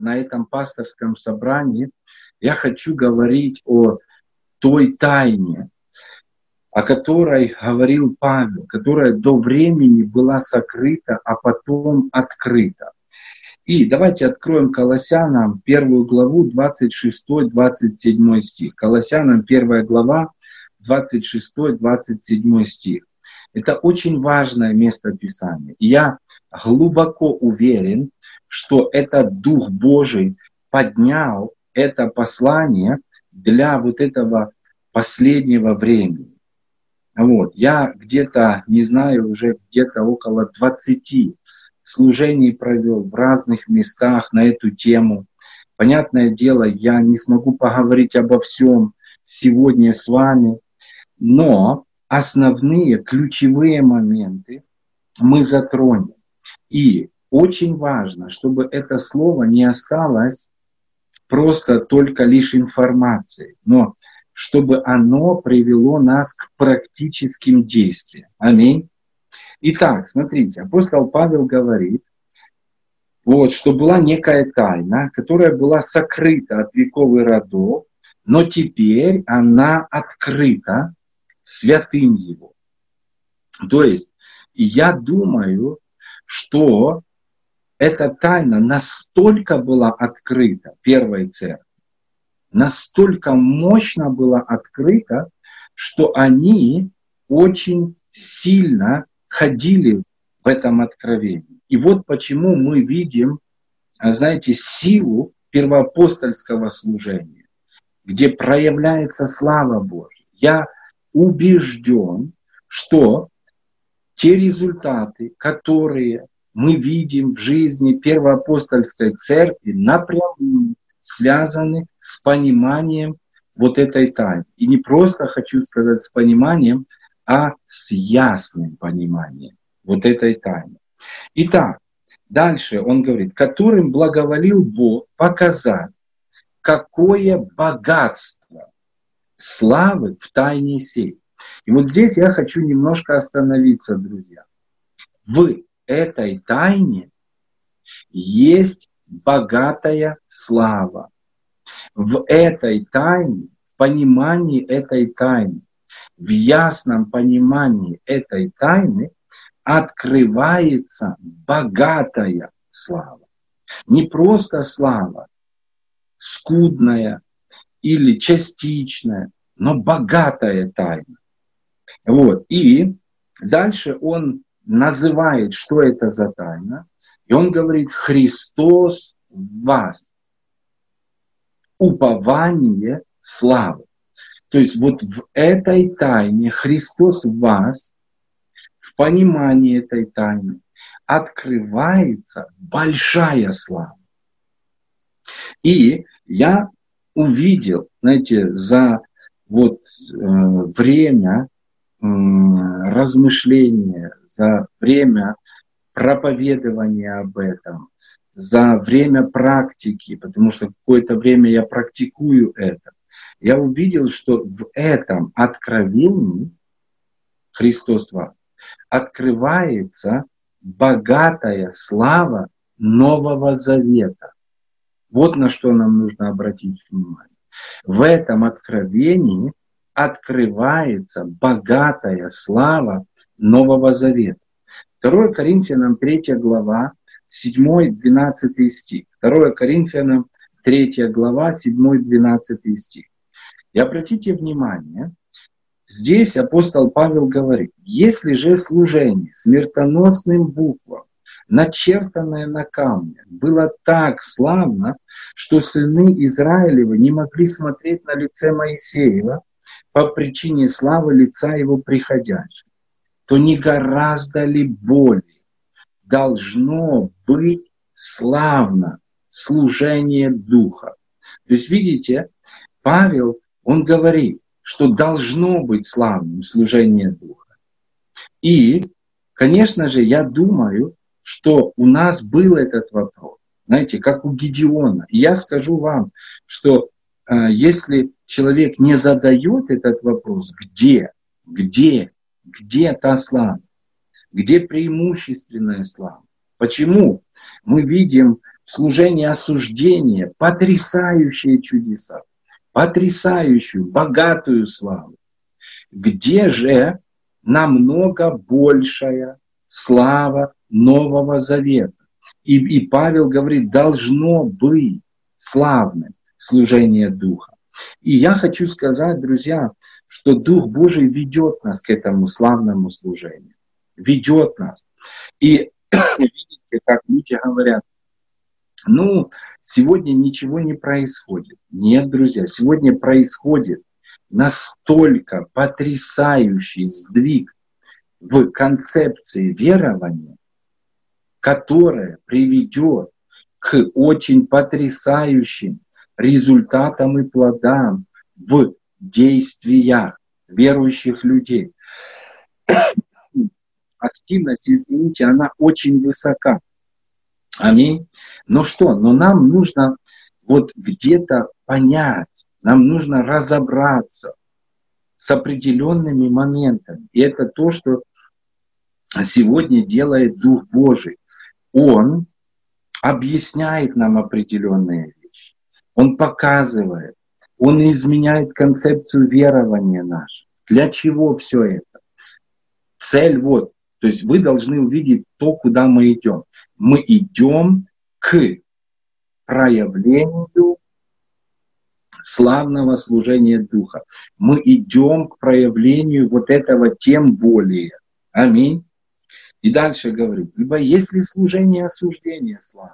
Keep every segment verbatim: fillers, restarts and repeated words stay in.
на этом пасторском собрании я хочу говорить о той тайне, о которой говорил Павел, которая до времени была сокрыта, а потом открыта. И давайте откроем Колоссянам первую главу, двадцать шестой двадцать седьмой стих. Колоссянам первая глава, двадцать шестой двадцать седьмой стих. Это очень важное место Писания. И я глубоко уверен, что этот Дух Божий поднял это послание для вот этого последнего времени. Вот. Я где-то, не знаю, уже где-то около двадцати служений провел в разных местах на эту тему. Понятное дело, я не смогу поговорить обо всем сегодня с вами, но основные ключевые моменты мы затронем. И очень важно, чтобы это слово не осталось просто только лишь информацией, но чтобы оно привело нас к практическим действиям. Аминь. Итак, смотрите, апостол Павел говорит, вот, что была некая тайна, которая была сокрыта от веков и родов, но теперь она открыта святым его. То есть, я думаю, что эта тайна настолько была открыта первой церкви, настолько мощно была открыта, что они очень сильно ходили в этом откровении. И вот почему мы видим, знаете, силу первоапостольского служения, где проявляется слава Божья. Я убежден, что те результаты, которые мы видим в жизни первоапостольской церкви, напрямую связаны с пониманием вот этой тайны. И не просто, хочу сказать, с пониманием, а с ясным пониманием вот этой тайны. Итак, дальше он говорит, которым благоволил Бог показать, какое богатство славы в тайне сей. И вот здесь я хочу немножко остановиться, друзья. В этой тайне есть богатая слава. В этой тайне, в понимании этой тайны, в ясном понимании этой тайны открывается богатая слава. Не просто слава, скудная или частичная, но богатая тайна. Вот. И дальше он называет, что это за тайна. И он говорит, Христос в вас. Упование славы. То есть вот в этой тайне Христос в вас, в понимании этой тайны, открывается большая слава. И я увидел, знаете, за вот э, время э, размышления, за время проповедования об этом, за время практики, потому что какое-то время я практикую это, я увидел, что в этом откровении Христос вас открывается богатая слава Нового Завета. Вот на что нам нужно обратить внимание. В этом откровении открывается богатая слава Нового Завета. второе Коринфянам третья глава, седьмой-двенадцатый стих. второе Коринфянам третья глава, седьмой-двенадцатый стих. И обратите внимание, здесь апостол Павел говорит, если же служение смертоносным буквам, начертанное на камне, было так славно, что сыны Израилевы не могли смотреть на лице Моисеева по причине славы лица его приходящего, то не гораздо ли более должно быть славно служение Духа. То есть, видите, Павел, он говорит, что должно быть славным служение Духа. И, конечно же, я думаю, что у нас был этот вопрос, знаете, как у Гедеона. И я скажу вам, что э, если человек не задает этот вопрос, где, где, где та слава, где преимущественная слава? Почему мы видим в служение осуждения, потрясающие чудеса, потрясающую, богатую славу. Где же намного большая слава Нового Завета? И, и Павел говорит, должно быть славным служение Духа. И я хочу сказать, друзья, что Дух Божий ведет нас к этому славному служению. Ведет нас. И видите, как люди говорят, ну, сегодня ничего не происходит. Нет, друзья, сегодня происходит настолько потрясающий сдвиг в концепции верования, которая приведет к очень потрясающим результатам и плодам в действиях верующих людей. Активность, извините, она очень высока. Аминь. Но что? Но нам нужно вот где-то понять, нам нужно разобраться с определенными моментами. И это то, что сегодня делает Дух Божий. Он объясняет нам определенные вещи. Он показывает. Он изменяет концепцию верования нашего. Для чего все это? Цель вот. То есть вы должны увидеть то, куда мы идем. Мы идем к проявлению славного служения Духа. Мы идем к проявлению вот этого тем более. Аминь. И дальше говорит, ибо если служение осуждения славно,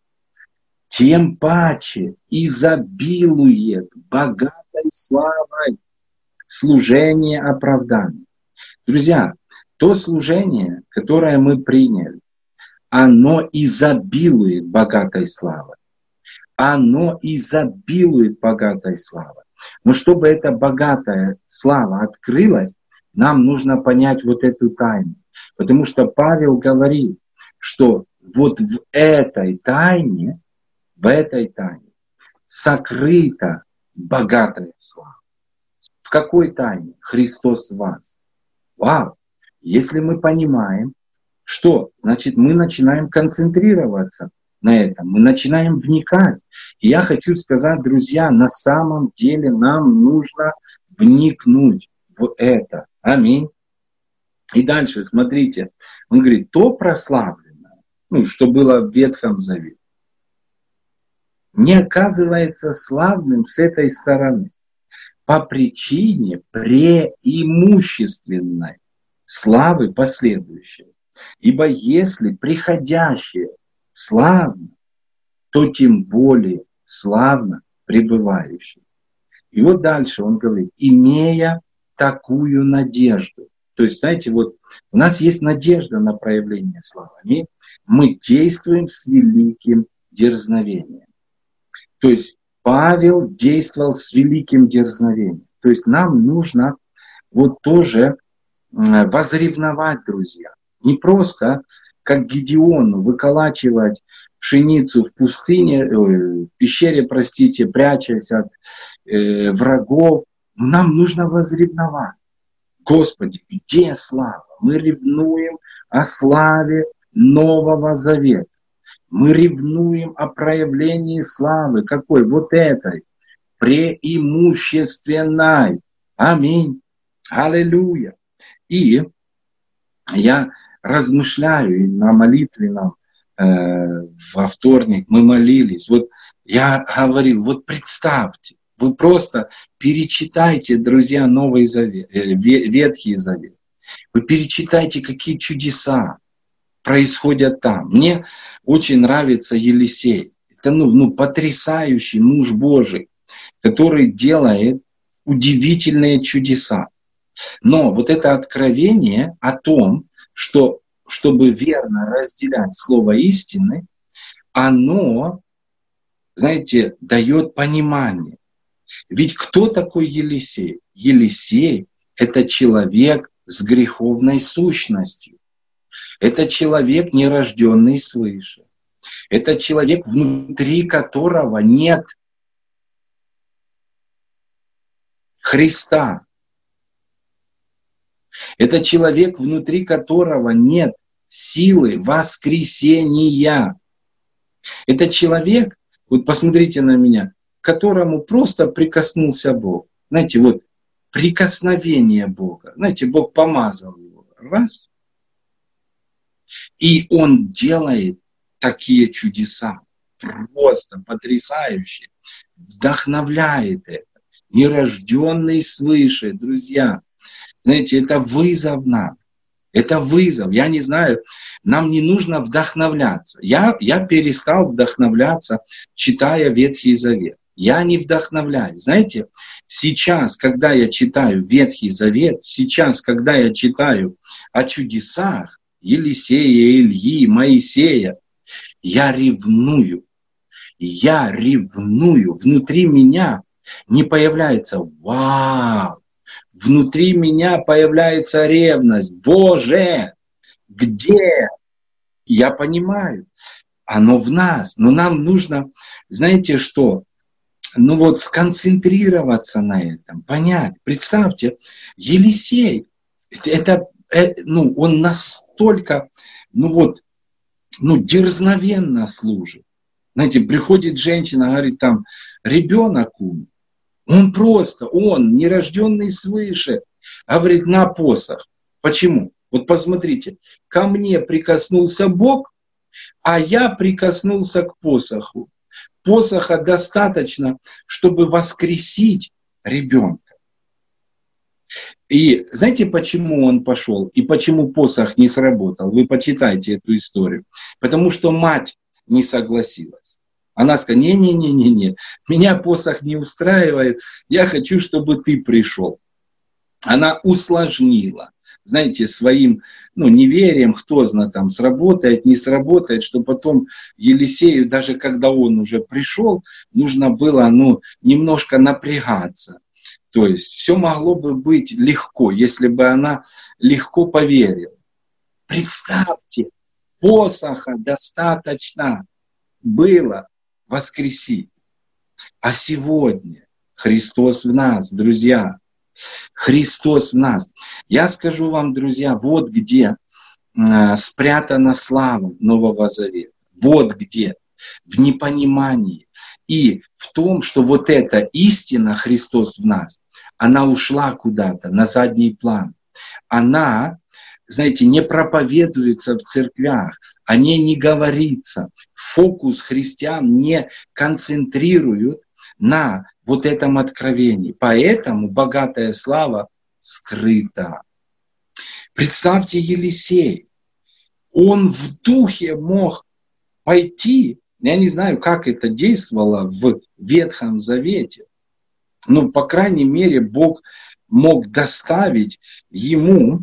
тем паче изобилует богатой славой служение оправдания. Друзья, то служение, которое мы приняли, оно изобилует богатой славой. Оно изобилует богатой славой. Но чтобы эта богатая слава открылась, нам нужно понять вот эту тайну. Потому что Павел говорит, что вот в этой тайне, в этой тайне сокрыта богатая слава. В какой тайне? Христос в вас. Вау! Если мы понимаем, что, значит, мы начинаем концентрироваться на этом, мы начинаем вникать. И я хочу сказать, друзья, на самом деле нам нужно вникнуть в это. Аминь. И дальше, смотрите, он говорит, то прославленное, ну, что было в Ветхом Завете, не оказывается славным с этой стороны по причине преимущественной славы последующей. Ибо если приходящее славно, то тем более славно пребывающее. И вот дальше он говорит, имея такую надежду. То есть, знаете, вот у нас есть надежда на проявление славы. Мы действуем с великим дерзновением. То есть Павел действовал с великим дерзновением. То есть нам нужно вот тоже возревновать, друзья. Не просто, как Гедеону, выколачивать пшеницу в пустыне, в пещере, простите, прячась от э, врагов. Но нам нужно возревновать. Господи, где слава? Мы ревнуем о славе Нового Завета. Мы ревнуем о проявлении славы. Какой? Вот этой. Преимущественной. Аминь. Аллилуйя. И я размышляю, и на молитве нам э, во вторник мы молились. Вот я говорил, вот представьте, вы просто перечитайте, друзья, Новый Завет, э, Ветхий Завет. Вы перечитайте, какие чудеса происходят там. Мне очень нравится Елисей. Это ну, ну, потрясающий муж Божий, который делает удивительные чудеса. Но вот это откровение о том, что чтобы верно разделять слово истины, оно, знаете, дает понимание. Ведь кто такой Елисей? Елисей – это человек с греховной сущностью. Это человек, нерожденный свыше. Это человек, внутри которого нет Христа. Это человек, внутри которого нет силы воскресения. Это человек, вот посмотрите на меня, к которому просто прикоснулся Бог. Знаете, вот прикосновение Бога. Знаете, Бог помазал его. Раз. И он делает такие чудеса. Просто потрясающие. Вдохновляет это. Нерожденный свыше, друзья. Знаете, это вызов нам. Это вызов. Я не знаю, нам не нужно вдохновляться. Я, я перестал вдохновляться, читая Ветхий Завет. Я не вдохновляюсь. Знаете, сейчас, когда я читаю Ветхий Завет, сейчас, когда я читаю о чудесах Елисея, Ильи, Моисея, я ревную. Я ревную. Внутри меня не появляется «Вау!». Внутри меня появляется ревность. Боже, где? Я понимаю, оно в нас. Но нам нужно, знаете что? Ну вот сконцентрироваться на этом, понять. Представьте, Елисей, это, это, ну, он настолько, ну вот, ну, дерзновенно служит. Знаете, приходит женщина, говорит там, ребенок умер. Он просто, он, нерожденный свыше, говорит, на посох. Почему? Вот посмотрите, ко мне прикоснулся Бог, а я прикоснулся к посоху. Посоха достаточно, чтобы воскресить ребенка. И знаете, почему он пошел? И почему посох не сработал? Вы почитайте эту историю. Потому что мать не согласилась. Она сказала, не-не-не-не-не, меня посох не устраивает, я хочу, чтобы ты пришел. Она усложнила, знаете, своим ну, неверием, кто знает, там, сработает, не сработает, что потом Елисею, даже когда он уже пришел, нужно было ну, немножко напрягаться. То есть все могло бы быть легко, если бы она легко поверила. Представьте, посоха достаточно было воскресить. А сегодня Христос в нас, друзья. Христос в нас. Я скажу вам, друзья, вот где э, спрятана слава Нового Завета. Вот где. В непонимании. И в том, что вот эта истина Христос в нас, она ушла куда-то на задний план. Она, знаете, не проповедуется в церквях, о ней не говорится. Фокус христиан не концентрируют на вот этом откровении. Поэтому богатая слава скрыта. Представьте Елисей. Он в духе мог пойти, я не знаю, как это действовало в Ветхом Завете, но, по крайней мере, Бог мог доставить ему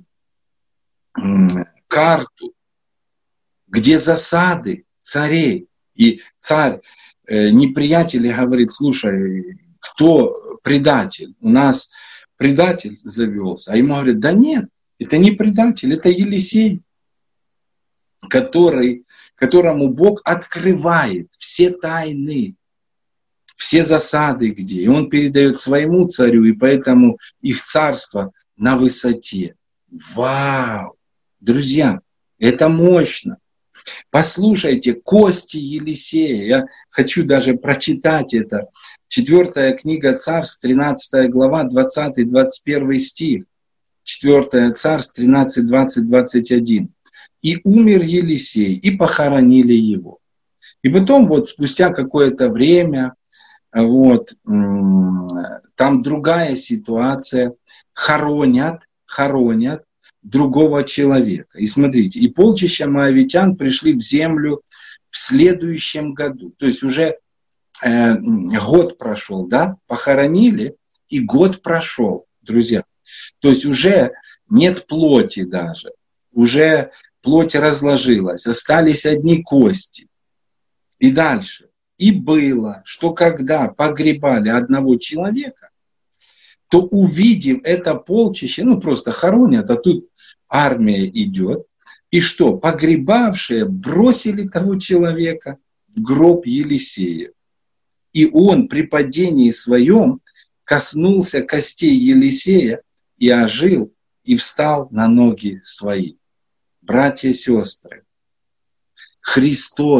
карту, где засады царей. И царь, э, неприятель говорит, слушай, кто предатель? У нас предатель завелся. А ему говорят, да нет, это не предатель, это Елисей, который, которому Бог открывает все тайны, все засады где. И он передает своему царю, и поэтому их царство на высоте. Вау! Друзья, это мощно. Послушайте, кости Елисея. Я хочу даже прочитать это. Четвертая книга Царств, тринадцатая глава, двадцатый двадцать первый стих. Четвертая Царств, тринадцать, двадцать, двадцать один. И умер Елисей, и похоронили его. И потом вот спустя какое-то время, вот, там другая ситуация, хоронят, хоронят другого человека. И смотрите, и полчища моавитян пришли в землю в следующем году. То есть уже э, год прошел, да, похоронили, и год прошел, друзья. То есть уже нет плоти даже, уже плоть разложилась, остались одни кости. И дальше. И было, что когда погребали одного человека, то увидев это полчище, ну просто хоронят, а тут армия идет, и что, погребавшие бросили того человека в гроб Елисея. И он при падении своем коснулся костей Елисея и ожил, и встал на ноги свои. Братья и сестры, Христос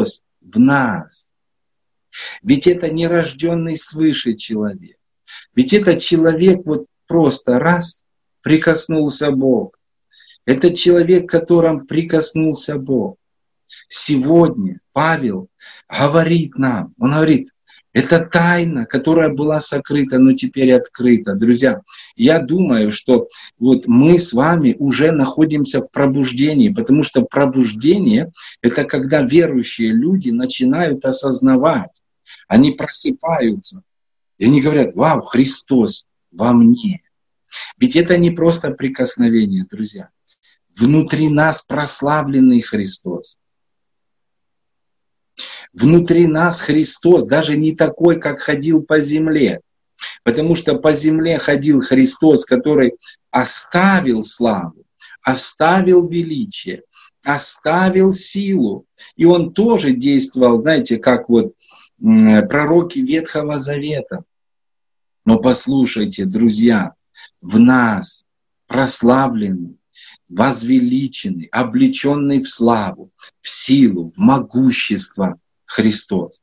в нас. Ведь это не рожденный свыше человек. Ведь этот человек вот просто раз прикоснулся Бог. Это человек, которым прикоснулся Бог. Сегодня Павел говорит нам, он говорит, это тайна, которая была сокрыта, но теперь открыта. Друзья, я думаю, что вот мы с вами уже находимся в пробуждении, потому что пробуждение – это когда верующие люди начинают осознавать, они просыпаются, и они говорят, вау, Христос во мне. Ведь это не просто прикосновение, друзья. Внутри нас прославленный Христос. Внутри нас Христос, даже не такой, как ходил по земле. Потому что по земле ходил Христос, который оставил славу, оставил величие, оставил силу. И Он тоже действовал, знаете, как вот пророки Ветхого Завета. Но послушайте, друзья, в нас прославленный, возвеличенный, облеченный в славу, в силу, в могущество Христос.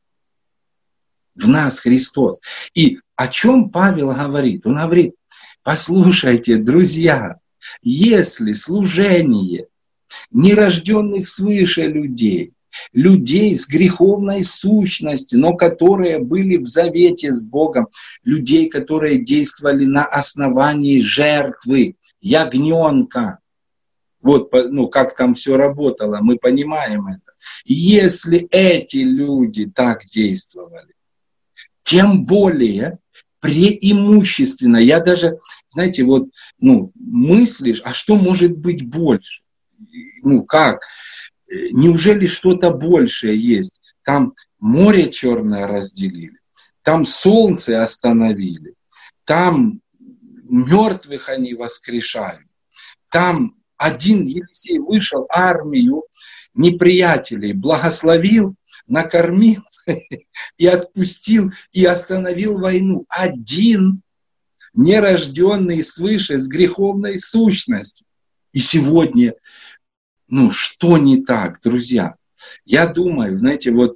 В нас Христос. И о чем Павел говорит? Он говорит, послушайте, друзья, если служение нерожденных свыше людей, людей с греховной сущностью, но которые были в завете с Богом, людей, которые действовали на основании жертвы, ягненка, вот, ну, как там все работало, мы понимаем это. Если эти люди так действовали, тем более преимущественно, я даже, знаете, вот, ну, мыслишь, а что может быть больше? Ну, как? Неужели что-то большее есть? Там море черное разделили, там солнце остановили, там мертвых они воскрешают, там один Елисей вышел, армию неприятелей благословил, накормил и отпустил, и остановил войну. Один нерожденный свыше с греховной сущностью. И сегодня, ну, что не так, друзья? Я думаю, знаете, вот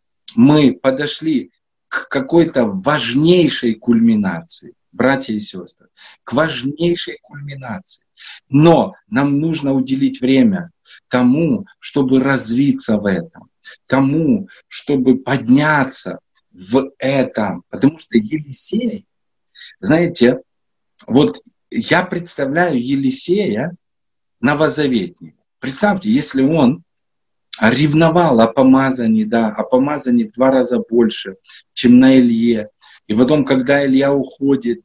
мы подошли к какой-то важнейшей кульминации, братья и сестры, к важнейшей кульминации. Но нам нужно уделить время тому, чтобы развиться в этом, тому, чтобы подняться в этом. Потому что Елисей, знаете, вот я представляю Елисея новозаветника. Представьте, если он ревновал о помазании, да, о помазании в два раза больше, чем на Илье. И потом, когда Илья уходит,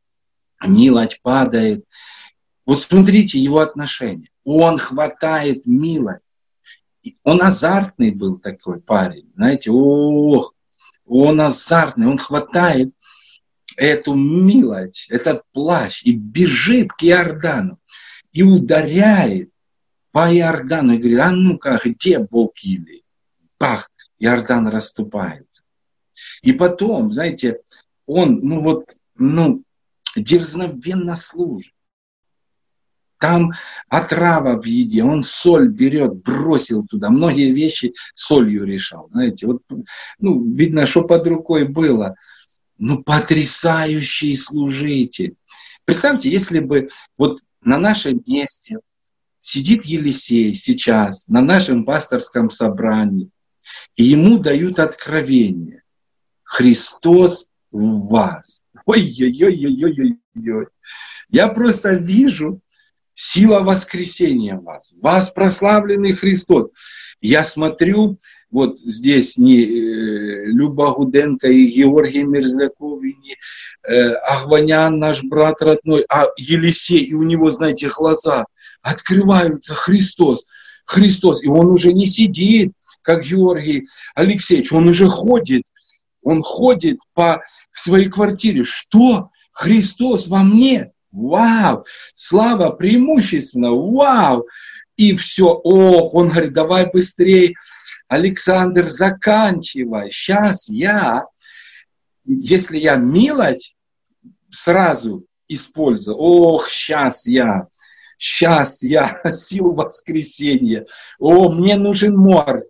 милость падает. Вот смотрите его отношения. Он хватает милость. Он азартный был такой парень. Знаете, ох, он азартный. Он хватает эту милость, этот плащ и бежит к Иордану. И ударяет по Иордану. И говорит, а ну-ка, где Бог Илии? Пах, Иордан расступается. И потом, знаете, он, ну вот, ну, дерзновенно служит. Там отрава в еде, он соль берет, бросил туда. Многие вещи солью решал. Знаете, вот, ну, видно, что под рукой было. Ну, потрясающий служитель. Представьте, если бы вот на нашем месте сидит Елисей сейчас, на нашем пасторском собрании, и ему дают откровение. Христос в вас. Ой-ой-ой-ой-ой-ой. Я просто вижу сила воскресения в вас. В вас прославленный Христос. Я смотрю, вот здесь не э, Люба Гуденко и Георгий Мерзляков, и не э, Ахванян, наш брат родной, а Елисей, и у него, знаете, глаза открываются. Христос, Христос. И он уже не сидит, как Георгий Алексеевич, он уже ходит. Он ходит по своей квартире. Что? Христос во мне? Вау! Слава преимущественно! Вау! И все. Ох, он говорит, давай быстрее, Александр, заканчивай. Сейчас я, если я милость сразу использую, ох, сейчас я, сейчас я, силу воскресения. О, мне нужен морг.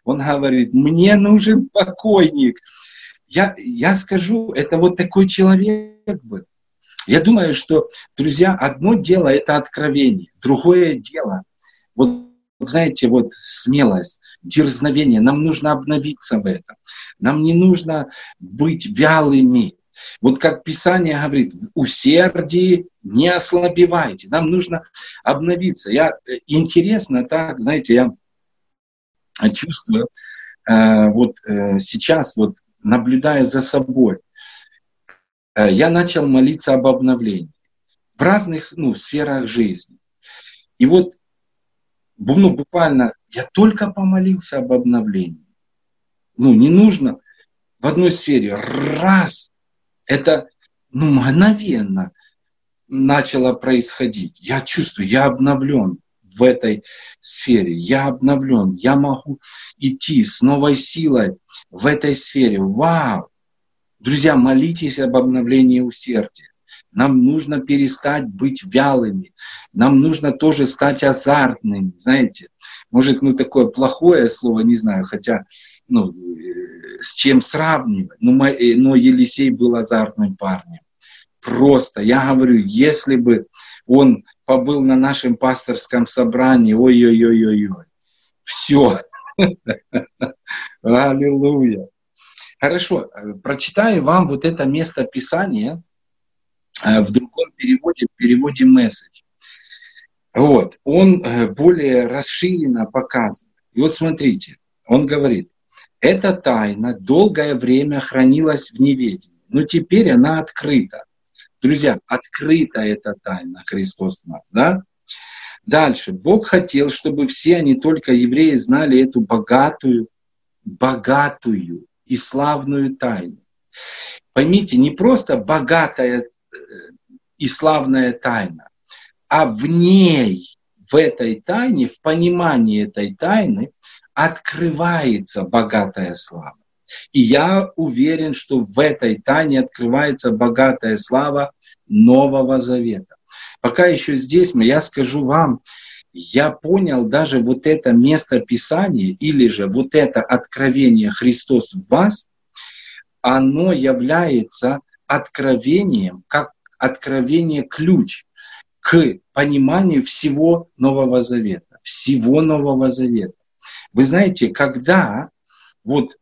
Он говорит, мне нужен покойник. Я, я скажу, это вот такой человек был. Я думаю, что, друзья, одно дело это откровение, другое дело, вот знаете, вот смелость, дерзновение. Нам нужно обновиться в этом. Нам не нужно быть вялыми. Вот как Писание говорит, в усердии не ослабевайте. Нам нужно обновиться. Я, интересно так, знаете, я чувствую, э, вот э, сейчас, вот наблюдая за собой, э, я начал молиться об обновлении в разных ну, сферах жизни. И вот ну, буквально я только помолился об обновлении. Ну, не нужно в одной сфере раз, это ну, мгновенно начало происходить. Я чувствую, я обновлен в этой сфере. Я обновлен. Я могу идти с новой силой в этой сфере. Вау! Друзья, молитесь об обновлении усердия. Нам нужно перестать быть вялыми. Нам нужно тоже стать азартными. Знаете, может, ну, такое плохое слово, не знаю, хотя, ну, с чем сравнивать. Но, но Елисей был азартным парнем. Просто, я говорю, если бы он побыл на нашем пасторском собрании, ой-ой-ой-ой-ой, все. Аллилуйя. Хорошо, прочитаю вам вот это место Писания в другом переводе, в переводе Message. Вот, он более расширенно показывает. И вот смотрите, он говорит, эта тайна долгое время хранилась в неведении, но теперь она открыта. Друзья, открыта эта тайна, Христос в нас, да? Дальше. Бог хотел, чтобы все, а не только евреи, знали эту богатую, богатую и славную тайну. Поймите, не просто богатая и славная тайна, а в ней, в этой тайне, в понимании этой тайны открывается богатая слава. И я уверен, что в этой тайне открывается богатая слава Нового Завета. Пока еще здесь, я скажу вам, я понял даже вот это место Писания, или же вот это откровение Христос в вас, оно является откровением, как откровение ключ к пониманию всего Нового Завета. Всего Нового Завета. Вы знаете, когда вот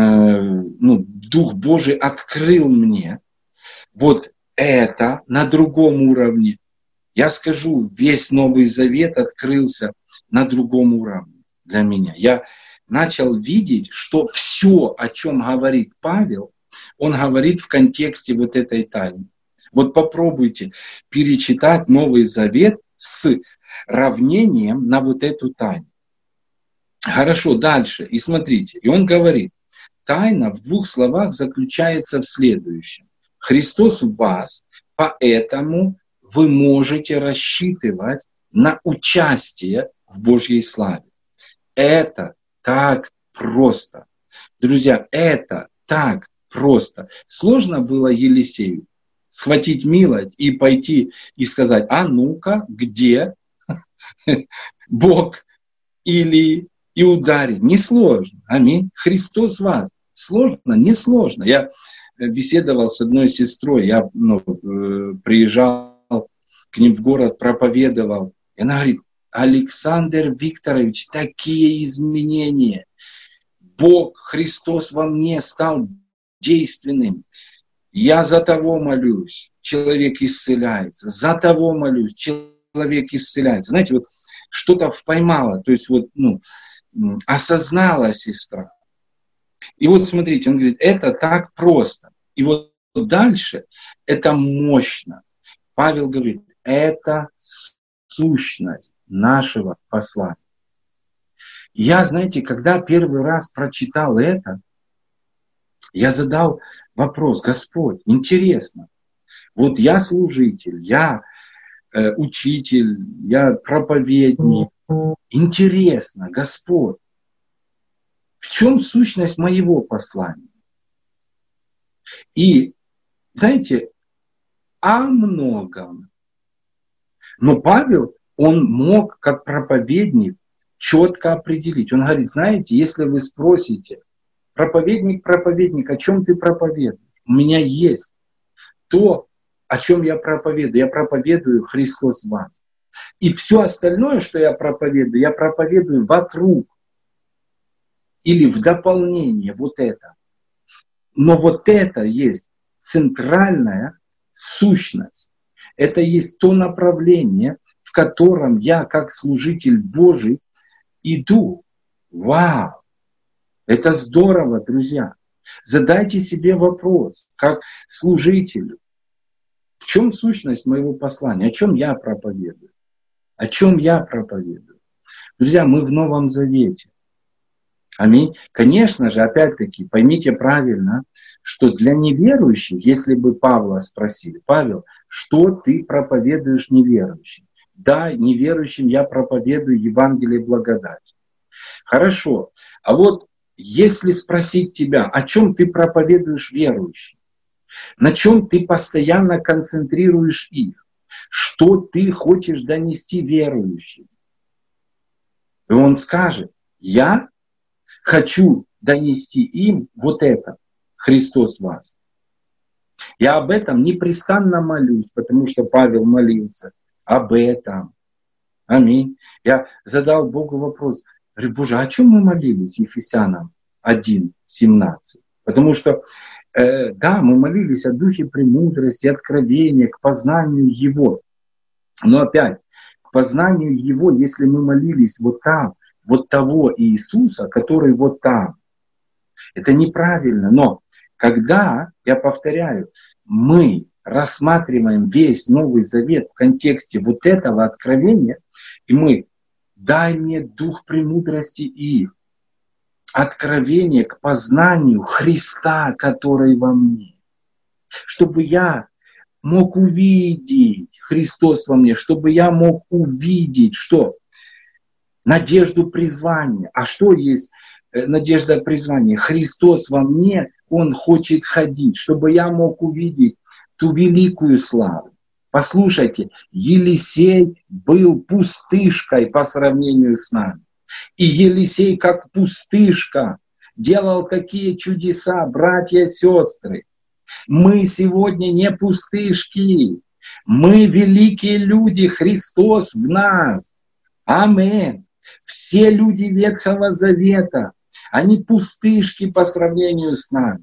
ну, Дух Божий открыл мне вот это на другом уровне. Я скажу, весь Новый Завет открылся на другом уровне для меня. Я начал видеть, что все, о чем говорит Павел, он говорит в контексте вот этой тайны. Вот попробуйте перечитать Новый Завет с равнением на вот эту тайну. Хорошо, дальше. И смотрите, и он говорит, тайна в двух словах заключается в следующем. Христос в вас, поэтому вы можете рассчитывать на участие в Божьей славе. Это так просто. Друзья, это так просто. Сложно было Елисею схватить милость и пойти и сказать, а ну-ка, где Бог или и ударить? Несложно. Аминь. Христос в вас. Сложно? Несложно. Я беседовал с одной сестрой, я ну, приезжал к ним в город, проповедовал. И она говорит, Александр Викторович, такие изменения. Бог, Христос во мне стал действенным. Я за того молюсь, человек исцеляется. За того молюсь, человек исцеляется. Знаете, вот что-то поймало, то есть вот, ну, осознала сестра. И вот смотрите, он говорит, это так просто. И вот дальше это мощно. Павел говорит, это сущность нашего послания. Я, знаете, когда первый раз прочитал это, я задал вопрос, Господь, интересно, вот я служитель, я э, учитель, я проповедник, интересно, Господь, в чем сущность моего послания? И, знаете, о многом. Но Павел, он мог, как проповедник, четко определить. Он говорит, знаете, если вы спросите, проповедник, проповедник, о чем ты проповедуешь? У меня есть то, о чем я проповедую. Я проповедую Христос в вас. И все остальное, что я проповедую, я проповедую вокруг или в дополнение вот это. Но вот это есть центральная сущность. Это есть то направление, в котором я, как служитель Божий, иду. Вау! Это здорово, друзья. Задайте себе вопрос, как служителю. В чем сущность моего послания? О чем я проповедую? О чем я проповедую? Друзья, мы в Новом Завете. Аминь. Конечно же, опять-таки, поймите правильно, что для неверующих, если бы Павла спросили, Павел, что ты проповедуешь неверующим? Да, неверующим я проповедую Евангелие благодати. Хорошо. А вот если спросить тебя, о чем ты проповедуешь верующим? На чем ты постоянно концентрируешь их? Что ты хочешь донести верующим? И он скажет, я хочу донести им вот это, Христос в вас. Я об этом непрестанно молюсь, потому что Павел молился об этом. Аминь. Я задал Богу вопрос, говорю, Боже, о чем мы молились Ефесянам один семнадцать? Потому что, э, да, мы молились о духе премудрости, откровения, к познанию Его. Но опять, к познанию Его, если мы молились вот там, вот того Иисуса, который вот там, это неправильно. Но когда, я повторяю, мы рассматриваем весь Новый Завет в контексте вот этого откровения, и мы, дай мне дух премудрости и откровение к познанию Христа, который во мне, чтобы я мог увидеть Христос во мне, чтобы я мог увидеть, что? Надежду призвания. А что есть надежда призвания? Христос во мне, Он хочет ходить, чтобы я мог увидеть ту великую славу. Послушайте, Елисей был пустышкой по сравнению с нами. И Елисей, как пустышка, делал такие чудеса, братья и сестры. Мы сегодня не пустышки. Мы великие люди, Христос в нас. Аминь. Все люди Ветхого Завета, они пустышки по сравнению с нами.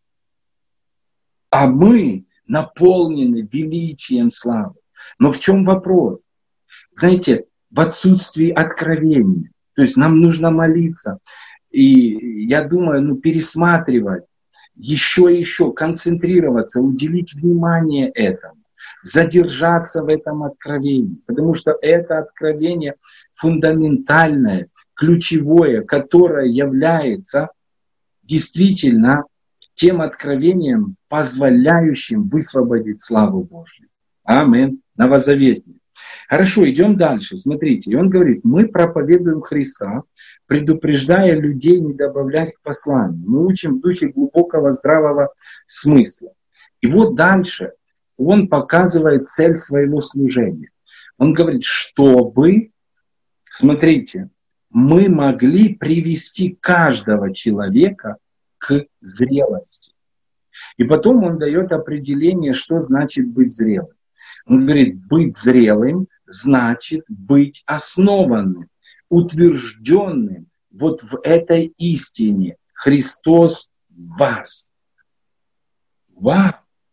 А мы наполнены величием славы. Но в чем вопрос? Знаете, в отсутствии откровения. То есть нам нужно молиться. И я думаю, ну, пересматривать, еще и еще, концентрироваться, уделить внимание этому, задержаться в этом откровении. Потому что это откровение фундаментальное, ключевое, которое является действительно тем откровением, позволяющим высвободить славу Божью. Аминь. Новозаветный. Хорошо, идем дальше. Смотрите, и он говорит, мы проповедуем Христа, предупреждая людей не добавлять к посланию. Мы учим в духе глубокого здравого смысла. И вот дальше он показывает цель своего служения. Он говорит, чтобы, смотрите, мы могли привести каждого человека к зрелости. И потом он дает определение, что значит быть зрелым. Он говорит, быть зрелым значит быть основанным, утвержденным вот в этой истине. Христос в вас. Вау!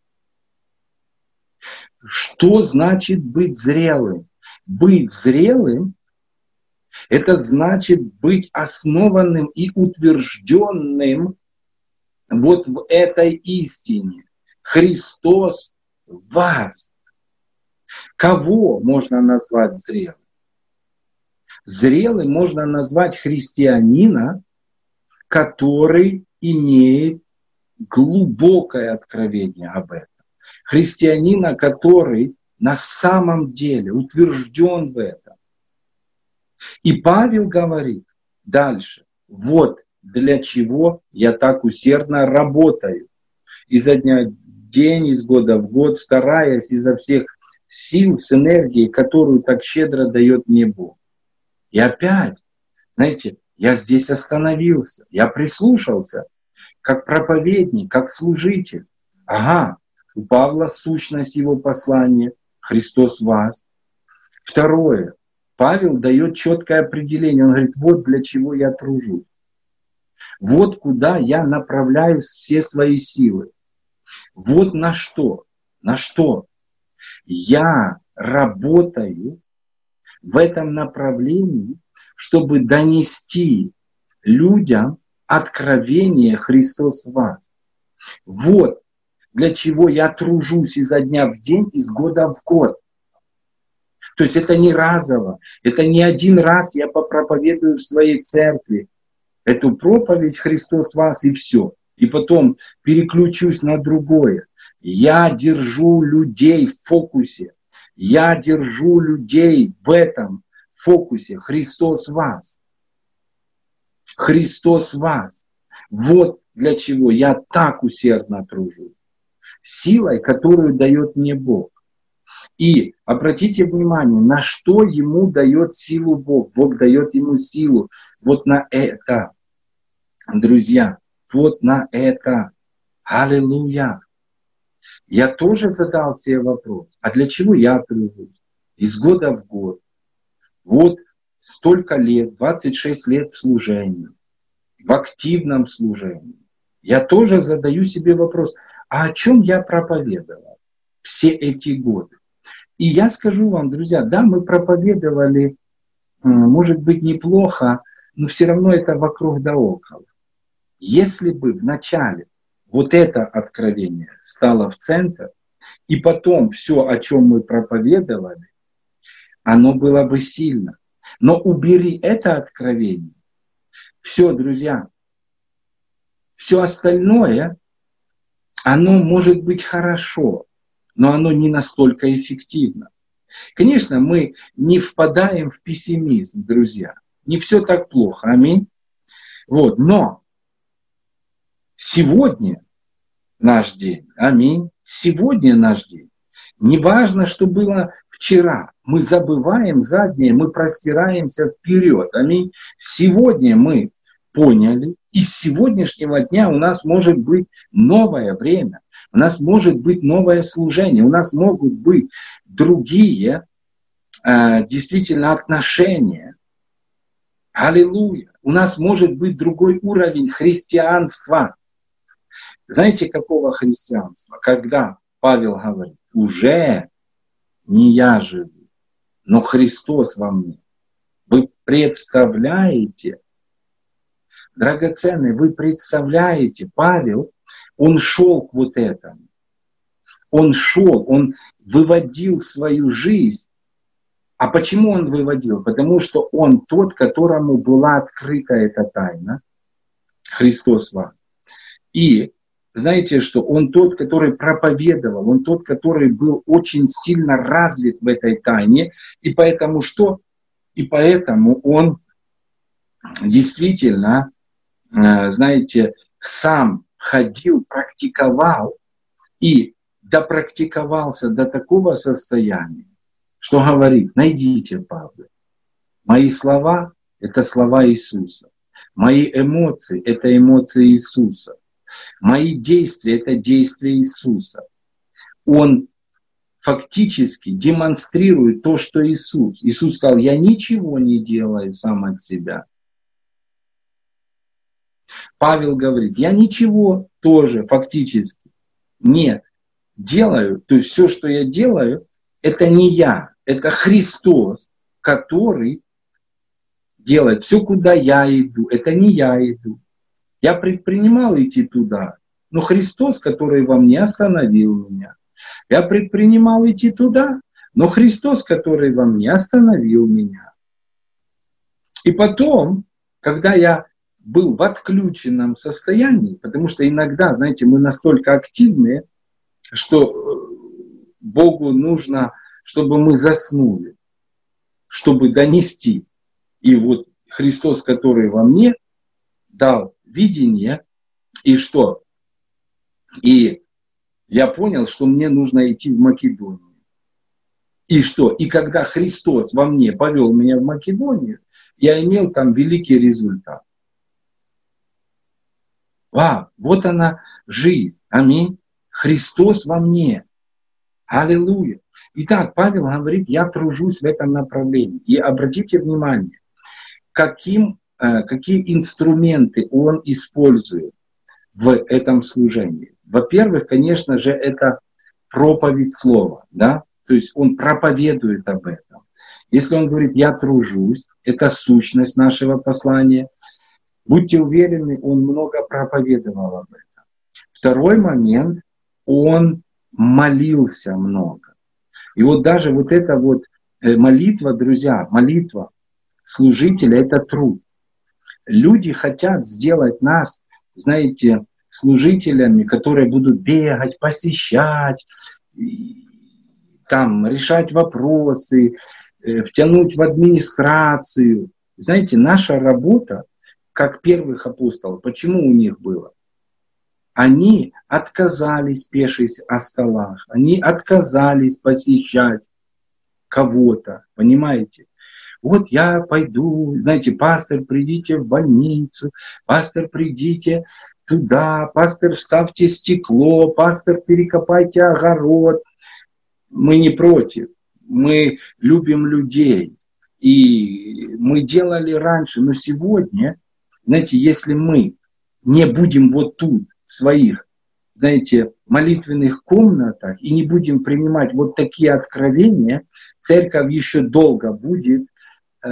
Что значит быть зрелым? Быть зрелым – это значит быть основанным и утвержденным вот в этой истине. Христос в вас. Кого можно назвать зрелым? Зрелым можно назвать христианина, который имеет глубокое откровение об этом. Христианина, который на самом деле утвержден в этом. И Павел говорит дальше, вот для чего я так усердно работаю. Изо дня в день, из года в год, стараясь изо всех сил с энергией, которую так щедро дает мне Бог. И опять, Знаете, я здесь остановился, я прислушался, как проповедник, как служитель. Ага, у Павла сущность его послания, Христос в вас. Второе, Павел дает четкое определение, он говорит, вот для чего я тружусь. Вот куда я направляю все свои силы. Вот на что, на что я работаю в этом направлении, чтобы донести людям откровение Христос в вас. Вот для чего я тружусь изо дня в день, из года в год. То есть это не разово, это не один раз я попроповедую в своей церкви эту проповедь Христос в вас и все. И потом переключусь на другое. Я держу людей в фокусе. Я держу людей в этом фокусе. Христос в вас. Христос в вас. Вот для чего я так усердно тружусь. Силой, которую дает мне Бог. И обратите внимание, на что ему дает силу Бог. Бог дает ему силу. Вот на это. Друзья, вот на это. Аллилуйя. Я тоже задал себе вопрос. А для чего я тружусь? Из года в год. Вот столько лет, двадцать шесть лет в служении. В активном служении. Я тоже задаю себе вопрос. А о чем я проповедовал все эти годы? И я скажу вам, друзья, да, мы проповедовали, может быть, неплохо, но все равно это вокруг да около. Если бы в начале вот это откровение стало в центр, и потом все, о чем мы проповедовали, оно было бы сильно. Но убери это откровение, все, друзья, все остальное, оно может быть хорошо, но оно не настолько эффективно. Конечно, мы не впадаем в пессимизм, друзья. Не все так плохо, аминь. Вот, но сегодня наш день, аминь. Сегодня наш день. Не важно, что было вчера. Мы забываем заднее, мы простираемся вперед, аминь. Сегодня мы поняли, и с сегодняшнего дня у нас может быть новое время. У нас может быть новое служение, у нас могут быть другие э, действительно отношения. Аллилуйя. У нас может быть другой уровень христианства. Знаете, какого христианства? Когда Павел говорит, уже не я живу, но Христос во мне. Вы представляете, драгоценные, вы представляете, Павел, он шел к вот этому. Он шел, он выводил свою жизнь. А почему он выводил? Потому что он тот, которому была открыта эта тайна. Христос в вас. И знаете, что он тот, который проповедовал, он тот, который был очень сильно развит в этой тайне. И поэтому что? И поэтому он действительно, знаете, сам ходил, практиковал и допрактиковался до такого состояния, что говорит, найдите, Павел, мои слова – это слова Иисуса, мои эмоции – это эмоции Иисуса, мои действия – это действия Иисуса. Он фактически демонстрирует то, что Иисус. Иисус сказал, я ничего не делаю сам от себя. Павел говорит, я ничего тоже фактически не делаю, то есть все, что я делаю, это не я, это Христос, который делает все, куда я иду, это не я иду. Я предпринимал идти туда, но Христос, который во мне, остановил меня. Я предпринимал идти туда, но Христос, который во мне, остановил меня. И потом, когда я был в отключенном состоянии, потому что иногда, знаете, мы настолько активные, что Богу нужно, чтобы мы заснули, чтобы донести. И вот Христос, который во мне, дал видение, и что? И я понял, что мне нужно идти в Македонию. И что? И когда Христос во мне повел меня в Македонию, я имел там великий результат. Вау, вот она жизнь. Аминь. Христос во мне. Аллилуйя. Итак, Павел говорит, я тружусь в этом направлении. И обратите внимание, каким, какие инструменты он использует в этом служении. Во-первых, конечно же, это проповедь слова. Да? То есть он проповедует об этом. Если он говорит, я тружусь, это сущность нашего послания. Будьте уверены, он много проповедовал об этом. Второй момент, он молился много. И вот даже вот эта вот молитва, друзья, молитва служителя, это труд. Люди хотят сделать нас, знаете, служителями, которые будут бегать, посещать, там, решать вопросы, втянуть в администрацию. Знаете, наша работа, как первых апостолов, почему у них было? Они отказались пешить о столах, они отказались посещать кого-то, понимаете? Вот я пойду, знаете, пастор, придите в больницу, пастор, придите туда, пастор, ставьте стекло, пастор, перекопайте огород. Мы не против, мы любим людей, и мы делали раньше, но сегодня, знаете, если мы не будем вот тут, в своих, знаете, молитвенных комнатах и не будем принимать вот такие откровения, церковь еще долго будет э,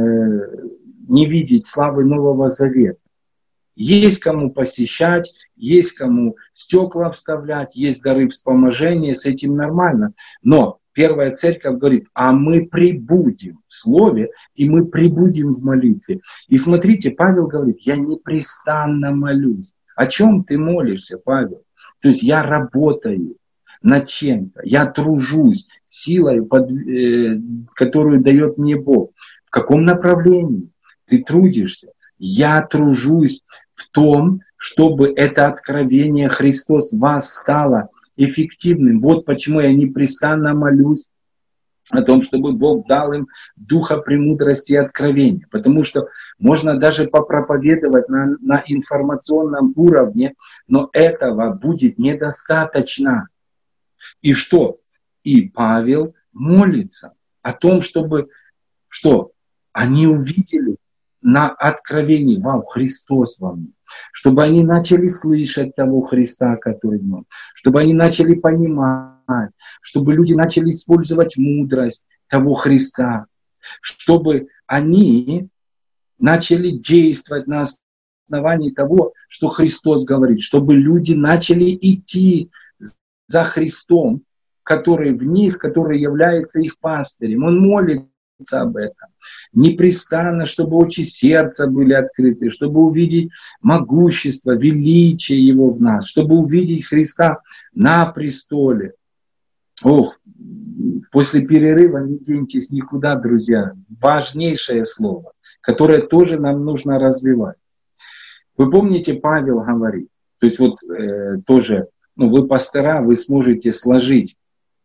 не видеть славы Нового Завета. Есть кому посещать, есть кому стекла вставлять, есть дары вспоможения, с этим нормально. Но первая церковь говорит, а мы прибудем в слове, и мы прибудем в молитве. И смотрите, Павел говорит, я непрестанно молюсь. О чем ты молишься, Павел? То есть я работаю над чем-то, я тружусь силой, под, э, которую дает мне Бог. В каком направлении ты трудишься? Я тружусь в том, чтобы это откровение Христос в вас стало эффективным. Вот почему я непрестанно молюсь о том, чтобы Бог дал им духа премудрости и откровения. Потому что можно даже попроповедовать на, на информационном уровне, но этого будет недостаточно. И что? И Павел молится о том, чтобы что? Они увидели на откровении, вау, Христос во мне. Чтобы они начали слышать того Христа, который в нем. Чтобы они начали понимать. Чтобы люди начали использовать мудрость того Христа. Чтобы они начали действовать на основании того, что Христос говорит. Чтобы люди начали идти за Христом, который в них, который является их пастырем. Он молится об этом. Непрестанно, чтобы очи сердца были открыты, чтобы увидеть могущество, величие Его в нас, чтобы увидеть Христа на престоле. Ох, после перерыва не деньтесь никуда, друзья. Важнейшее слово, которое тоже нам нужно развивать. Вы помните, Павел говорит, то есть вот э, тоже, ну вы пастора, вы сможете сложить,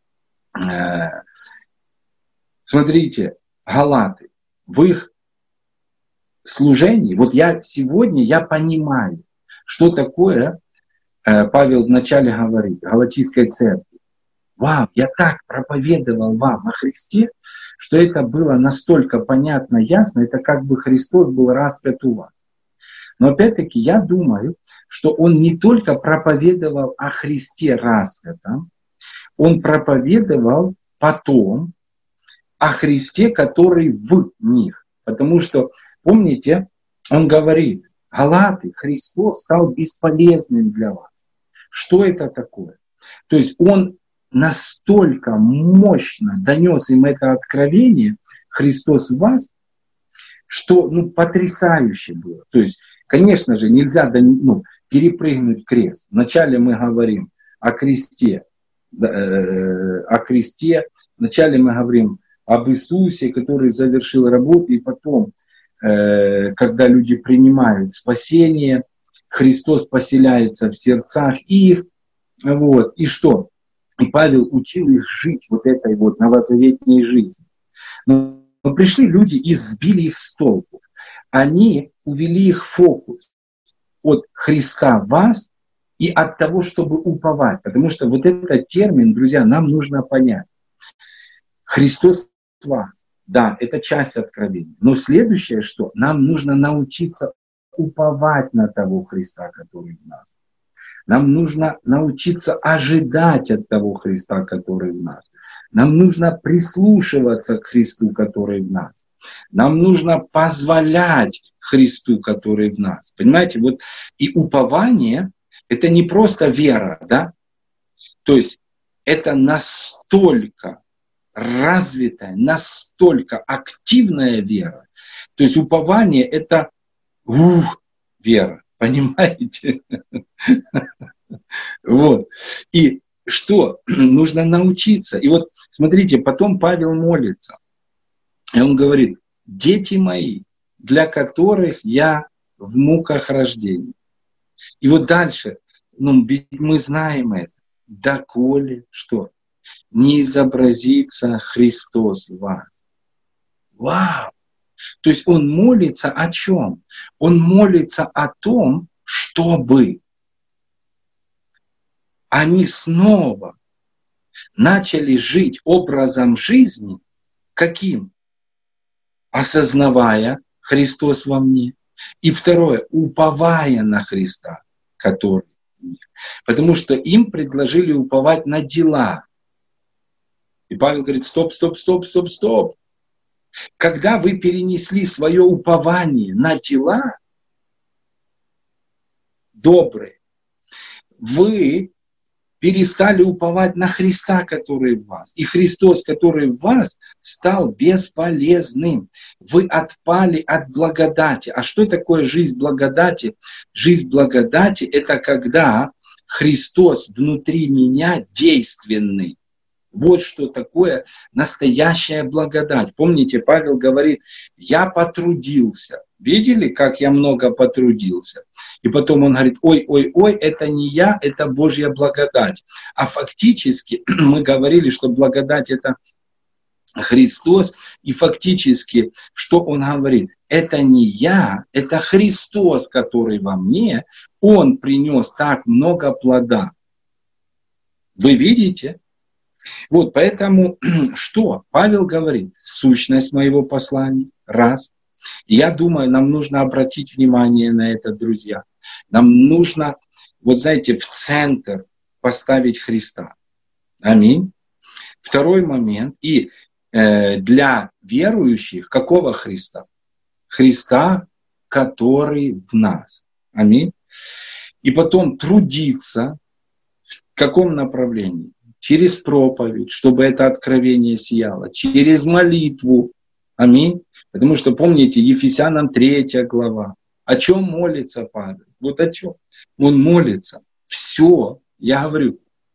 э, смотрите, Галаты, в их служении, вот я сегодня, я понимаю, что такое, э, Павел вначале говорит, Галатийской церкви. Вау, я так проповедовал вам о Христе, что это было настолько понятно, ясно, это как бы Христос был распят у вас. Но опять-таки я думаю, что он не только проповедовал о Христе распятом, он проповедовал потом о Христе, который в них. Потому что, помните, он говорит, Галаты, Христос стал бесполезным для вас. Что это такое? То есть он настолько мощно донес им это откровение, Христос в вас, что ну, потрясающе было. То есть, конечно же, нельзя ну, перепрыгнуть крест. Вначале мы говорим о кресте, э, о кресте, вначале мы говорим об Иисусе, который завершил работу, и потом, э, когда люди принимают спасение, Христос поселяется в сердцах их, вот, и что? И Павел учил их жить вот этой вот новозаветней жизнью. Но Но пришли люди и сбили их с толку. Они увели их фокус от Христа в вас и от того, чтобы уповать. Потому что вот этот термин, друзья, нам нужно понять. Христос в вас. Да, это часть откровения. Но следующее, что нам нужно научиться уповать на того Христа, который в нас. Нам нужно научиться ожидать от того Христа, который в нас. Нам нужно прислушиваться к Христу, который в нас. Нам нужно позволять Христу, который в нас. Понимаете, вот и упование – это не просто вера, да? То есть это настолько развитая, настолько активная вера. То есть упование – это ух, вера. Понимаете? Вот. И что? Нужно научиться. И вот, смотрите, потом Павел молится. И он говорит: дети мои, для которых я в муках рождения. И вот дальше, ну, ведь мы знаем это. Доколе, что? Не изобразится Христос в вас. Вау! То есть он молится о чем? Он молится о том, чтобы они снова начали жить образом жизни, каким? Осознавая Христос во мне. И второе, уповая на Христа, который в них. Потому что им предложили уповать на дела. И Павел говорит: стоп, стоп, стоп, стоп, стоп. Когда вы перенесли свое упование на дела добрые, вы перестали уповать на Христа, который в вас. И Христос, который в вас, стал бесполезным. Вы отпали от благодати. А что такое жизнь благодати? Жизнь благодати – это когда Христос внутри меня действенный. Вот что такое настоящая благодать. Помните, Павел говорит: я потрудился. Видели, как я много потрудился? И потом он говорит: ой, ой, ой, это не я, это Божья благодать. А фактически мы говорили, что благодать это Христос. И фактически, что он говорит? Это не я, это Христос, который во мне. Он принес так много плода. Вы видите? Вот, поэтому, что? Павел говорит: сущность моего послания, раз. И я думаю, нам нужно обратить внимание на это, друзья. Нам нужно, вот знаете, в центр поставить Христа. Аминь. Второй момент. И э, для верующих какого Христа? Христа, который в нас. Аминь. И потом трудиться в каком направлении? Через проповедь, чтобы это откровение сияло, через молитву. Аминь. Потому что, помните, Ефесянам третья глава. О чем молится Павел? Вот о чем? Он молится. Все, я говорю,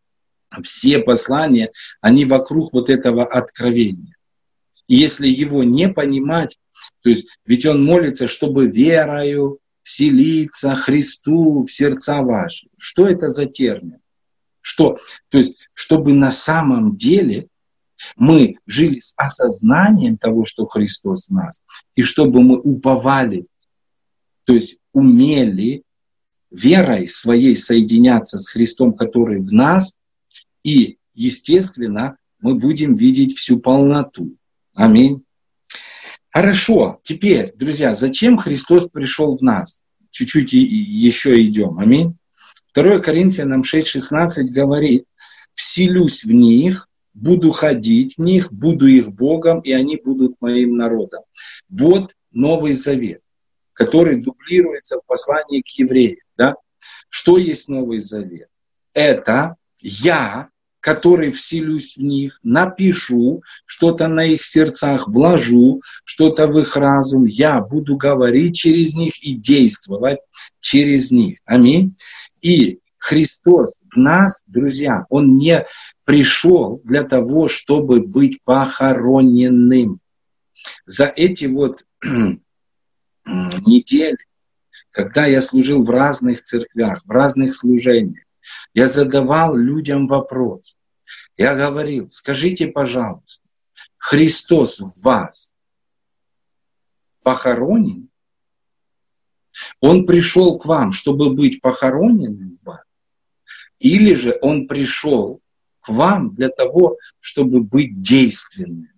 все послания, они вокруг вот этого откровения. И если его не понимать, то есть, ведь он молится, чтобы верою вселиться Христу в сердца ваши. Что это за термин? Что? То есть, чтобы на самом деле мы жили с осознанием того, что Христос в нас, и чтобы мы уповали, то есть умели верой своей соединяться с Христом, который в нас, и, естественно, мы будем видеть всю полноту. Аминь. Хорошо, теперь, друзья, зачем Христос пришел в нас? Чуть-чуть еще идем. Аминь. второе Коринфянам шесть шестнадцать говорит: «Вселюсь в них, буду ходить в них, буду их Богом, и они будут моим народом». Вот Новый Завет, который дублируется в послании к евреям. Да? Что есть Новый Завет? Это я, который вселюсь в них, напишу что-то на их сердцах, вложу что-то в их разум, я буду говорить через них и действовать через них. Аминь. И Христос в нас, друзья, Он не пришел для того, чтобы быть похороненным. За эти вот недели, когда я служил в разных церквях, в разных служениях, я задавал людям вопрос. Я говорил: скажите, пожалуйста, Христос в вас, похоронен, он пришел к вам, чтобы быть похороненным в вас, или же он пришел к вам для того, чтобы быть действенным.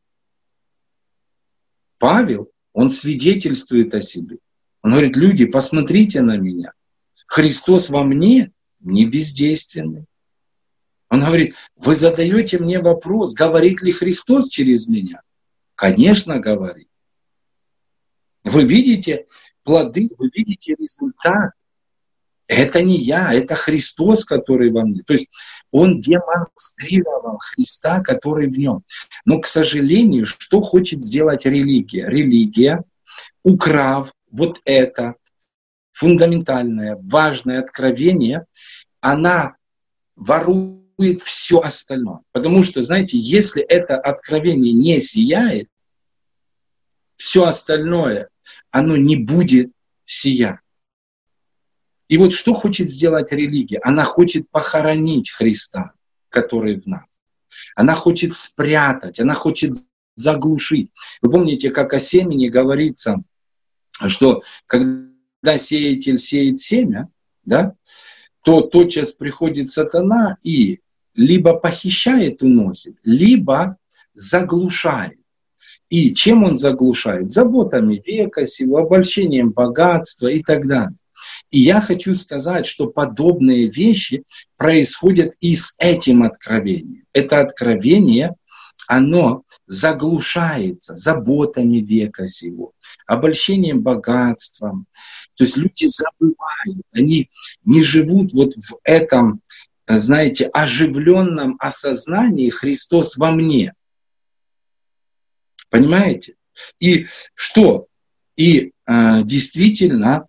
Павел, он свидетельствует о себе. Он говорит: люди, посмотрите на меня. Христос во мне не бездейственный. Он говорит: вы задаете мне вопрос, говорит ли Христос через меня? Конечно, говорит. Вы видите плоды, вы видите результат. Это не я, это Христос, который во мне. То есть он демонстрировал Христа, который в нем. Но, к сожалению, что хочет сделать религия? Религия, украв вот это фундаментальное, важное откровение, она ворует все остальное. Потому что, знаете, если это откровение не сияет, все остальное, оно не будет сиять. И вот что хочет сделать религия? Она хочет похоронить Христа, который в нас. Она хочет спрятать, она хочет заглушить. Вы помните, как о семени говорится, что когда сеятель сеет семя, да, то тотчас приходит сатана и либо похищает, уносит, либо заглушает. И чем он заглушает? Заботами века сего, обольщением богатства и так далее. И я хочу сказать, что подобные вещи происходят и с этим откровением. Это откровение, оно заглушается заботами века сего, обольщением богатством. То есть люди забывают, они не живут вот в этом, знаете, оживленном осознании «Христос во мне». Понимаете? И что? И э, действительно,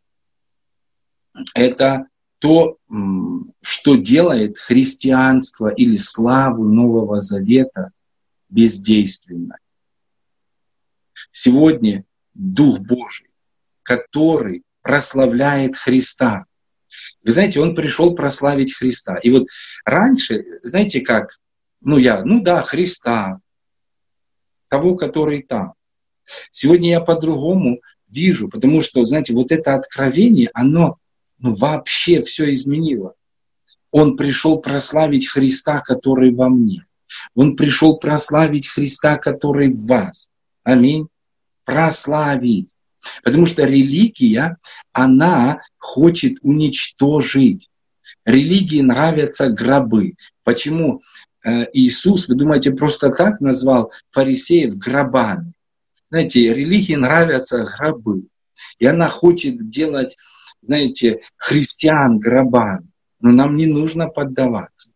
это то, что делает христианство или славу Нового Завета бездейственной. Сегодня Дух Божий, который прославляет Христа. Вы знаете, Он пришел прославить Христа. И вот раньше, знаете как, ну я, ну да, Христа, того, который там. Сегодня я по-другому вижу, потому что, знаете, вот это откровение, оно ну, вообще все изменило. Он пришел прославить Христа, который во мне. Он пришел прославить Христа, который в вас. Аминь. Прославить. Потому что религия, она хочет уничтожить. Религии нравятся гробы. Почему Иисус, вы думаете, просто так назвал фарисеев гробами? Знаете, религии нравятся гробы. И она хочет делать, знаете, христиан гробами. Но нам не нужно поддаваться.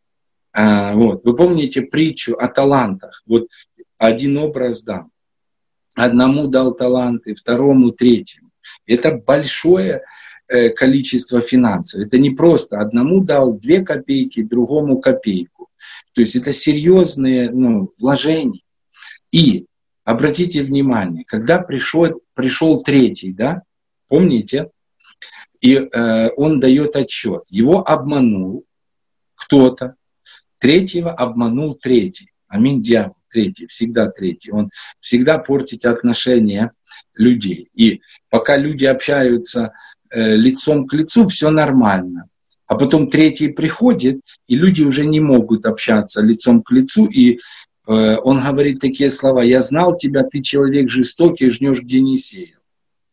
А, вот. Вы помните притчу о талантах? Вот один образ дам. Одному дал таланты, второму, третьему. Это большое э, количество финансов. Это не просто одному дал две копейки, другому копейку. То есть это серьезные ну, вложения. И обратите внимание, когда пришел, пришел третий, да, помните, и э, он дает отчет. Его обманул кто-то, третьего обманул третий. Аминь, дьявол, третий, всегда третий. Он всегда портит отношения людей. И пока люди общаются э, лицом к лицу, все нормально. А потом третий приходит, и люди уже не могут общаться лицом к лицу, и э, он говорит такие слова: «Я знал тебя, ты человек жестокий, жнешь, где не сеял».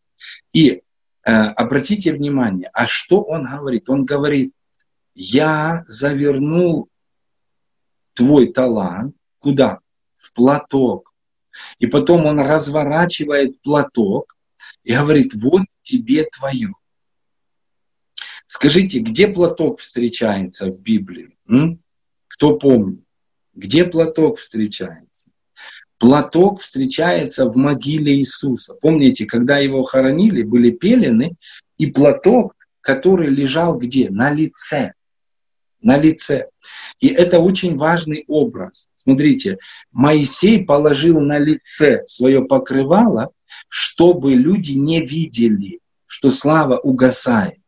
И э, обратите внимание, а что он говорит? Он говорит: «Я завернул твой талант куда? В платок». И потом он разворачивает платок и говорит: «Вот тебе твое». Скажите, где платок встречается в Библии? М? Кто помнит? Где платок встречается? Платок встречается в могиле Иисуса. Помните, когда его хоронили, были пелены, и платок, который лежал где? На лице. На лице. И это очень важный образ. Смотрите, Моисей положил на лице свое покрывало, чтобы люди не видели, что слава угасает.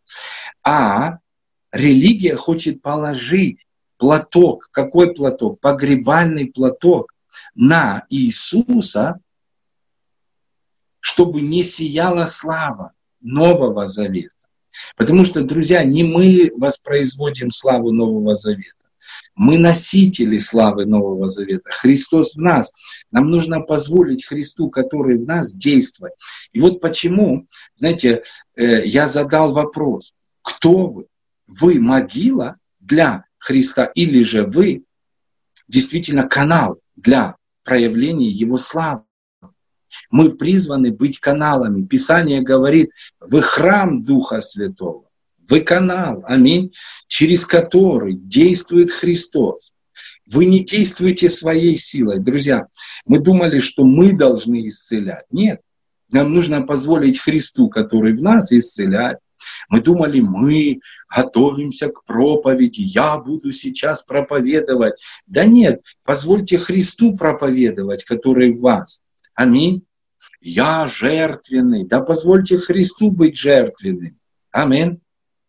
А религия хочет положить платок. Какой платок? Погребальный платок на Иисуса, чтобы не сияла слава Нового Завета. Потому что, друзья, не мы воспроизводим славу Нового Завета. Мы носители славы Нового Завета. Христос в нас. Нам нужно позволить Христу, который в нас, действовать. И вот почему, знаете, я задал вопрос. Кто вы? Вы могила для Христа или же вы действительно канал для проявления Его славы? Мы призваны быть каналами. Писание говорит, вы храм Духа Святого. Вы канал, аминь, через который действует Христос. Вы не действуете своей силой. Друзья, мы думали, что мы должны исцелять. Нет, нам нужно позволить Христу, который в нас, исцелять. Мы думали, мы готовимся к проповеди, я буду сейчас проповедовать. Да нет, позвольте Христу проповедовать, который в вас. Аминь. Я жертвенный. Да позвольте Христу быть жертвенным. Аминь.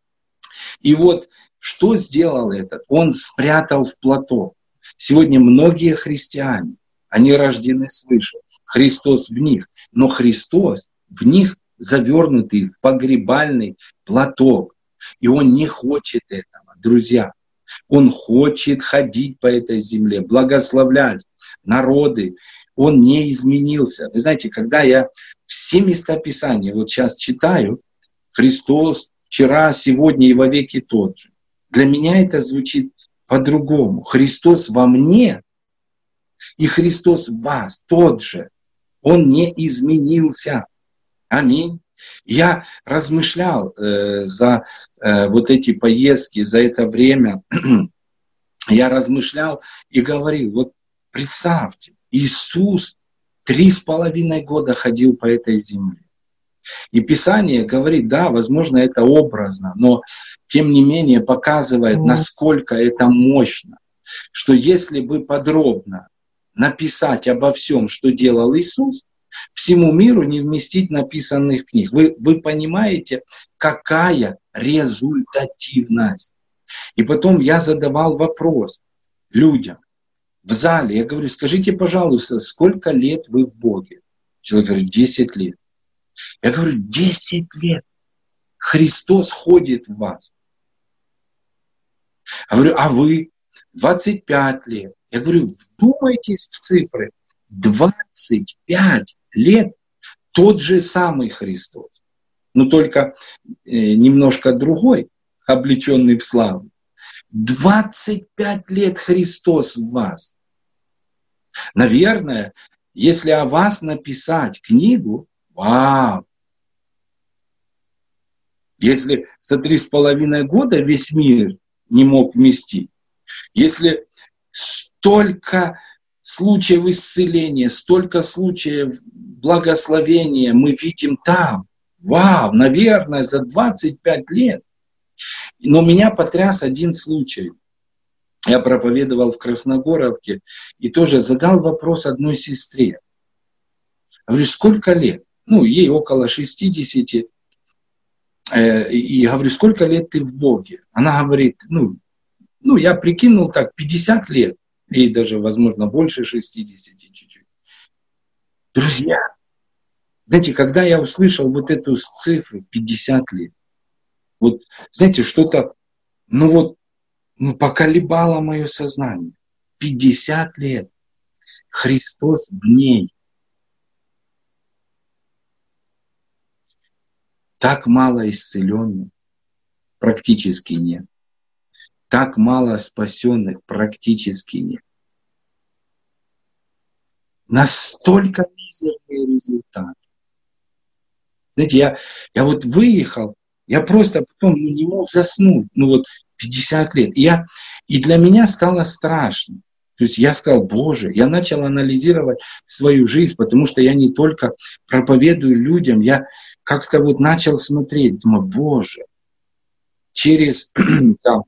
И вот что сделал этот? Он спрятал в платок. Сегодня многие христиане, они рождены свыше. Христос в них. Но Христос в них завернутый в погребальный платок. И Он не хочет этого, друзья. Он хочет ходить по этой земле, благословлять народы. Он не изменился. Вы знаете, когда я все места Писания вот сейчас читаю, Христос вчера, сегодня и вовеки тот же. Для меня это звучит по-другому. Христос во мне и Христос в вас тот же. Он не изменился. Аминь. Я размышлял э, за э, вот эти поездки, за это время. Я размышлял и говорил, вот представьте, Иисус три с половиной года ходил по этой земле. И Писание говорит, да, возможно, это образно, но тем не менее показывает, насколько это мощно. Что если бы подробно написать обо всем, что делал Иисус, всему миру не вместить написанных книг. Вы, вы понимаете, какая результативность. И потом я задавал вопрос людям в зале. Я говорю, скажите, пожалуйста, сколько лет вы в Боге? Человек говорит, десять лет. Я говорю, десять лет. Христос ходит в вас. Я говорю, а вы? двадцать пять лет. Я говорю, вдумайтесь в цифры. двадцать пять лет тот же самый Христос. Но только э, немножко другой, облеченный в славу. двадцать пять лет Христос в вас. Наверное, если о вас написать книгу, вау! Если за три с половиной года весь мир не мог вместить, если столько случаев исцеления, столько случаев благословения мы видим там, вау, наверное, за двадцать пять лет. Но меня потряс один случай. Я проповедовал в Красногоровке и тоже задал вопрос одной сестре. Я говорю, сколько лет? Ну, ей около шестидесяти. И говорю, сколько лет ты в Боге? Она говорит, ну, ну я прикинул так, пятьдесят лет. Ей даже, возможно, больше шестидесяти чуть-чуть. Друзья, знаете, когда я услышал вот эту цифру, пятьдесят лет, вот, знаете, что-то, ну вот, ну, поколебало мое сознание. пятьдесят лет. Христос в ней. Так мало исцеленных, практически нет. Так мало спасенных, практически нет. Настолько мизерные результаты. Знаете, я, я вот выехал, я просто потом ну, не мог заснуть. Ну вот пятьдесят лет. И, я, и для меня стало страшно. То есть я сказал, Боже, я начал анализировать свою жизнь, потому что я не только проповедую людям, я как-то вот начал смотреть, думаю, Боже, через там,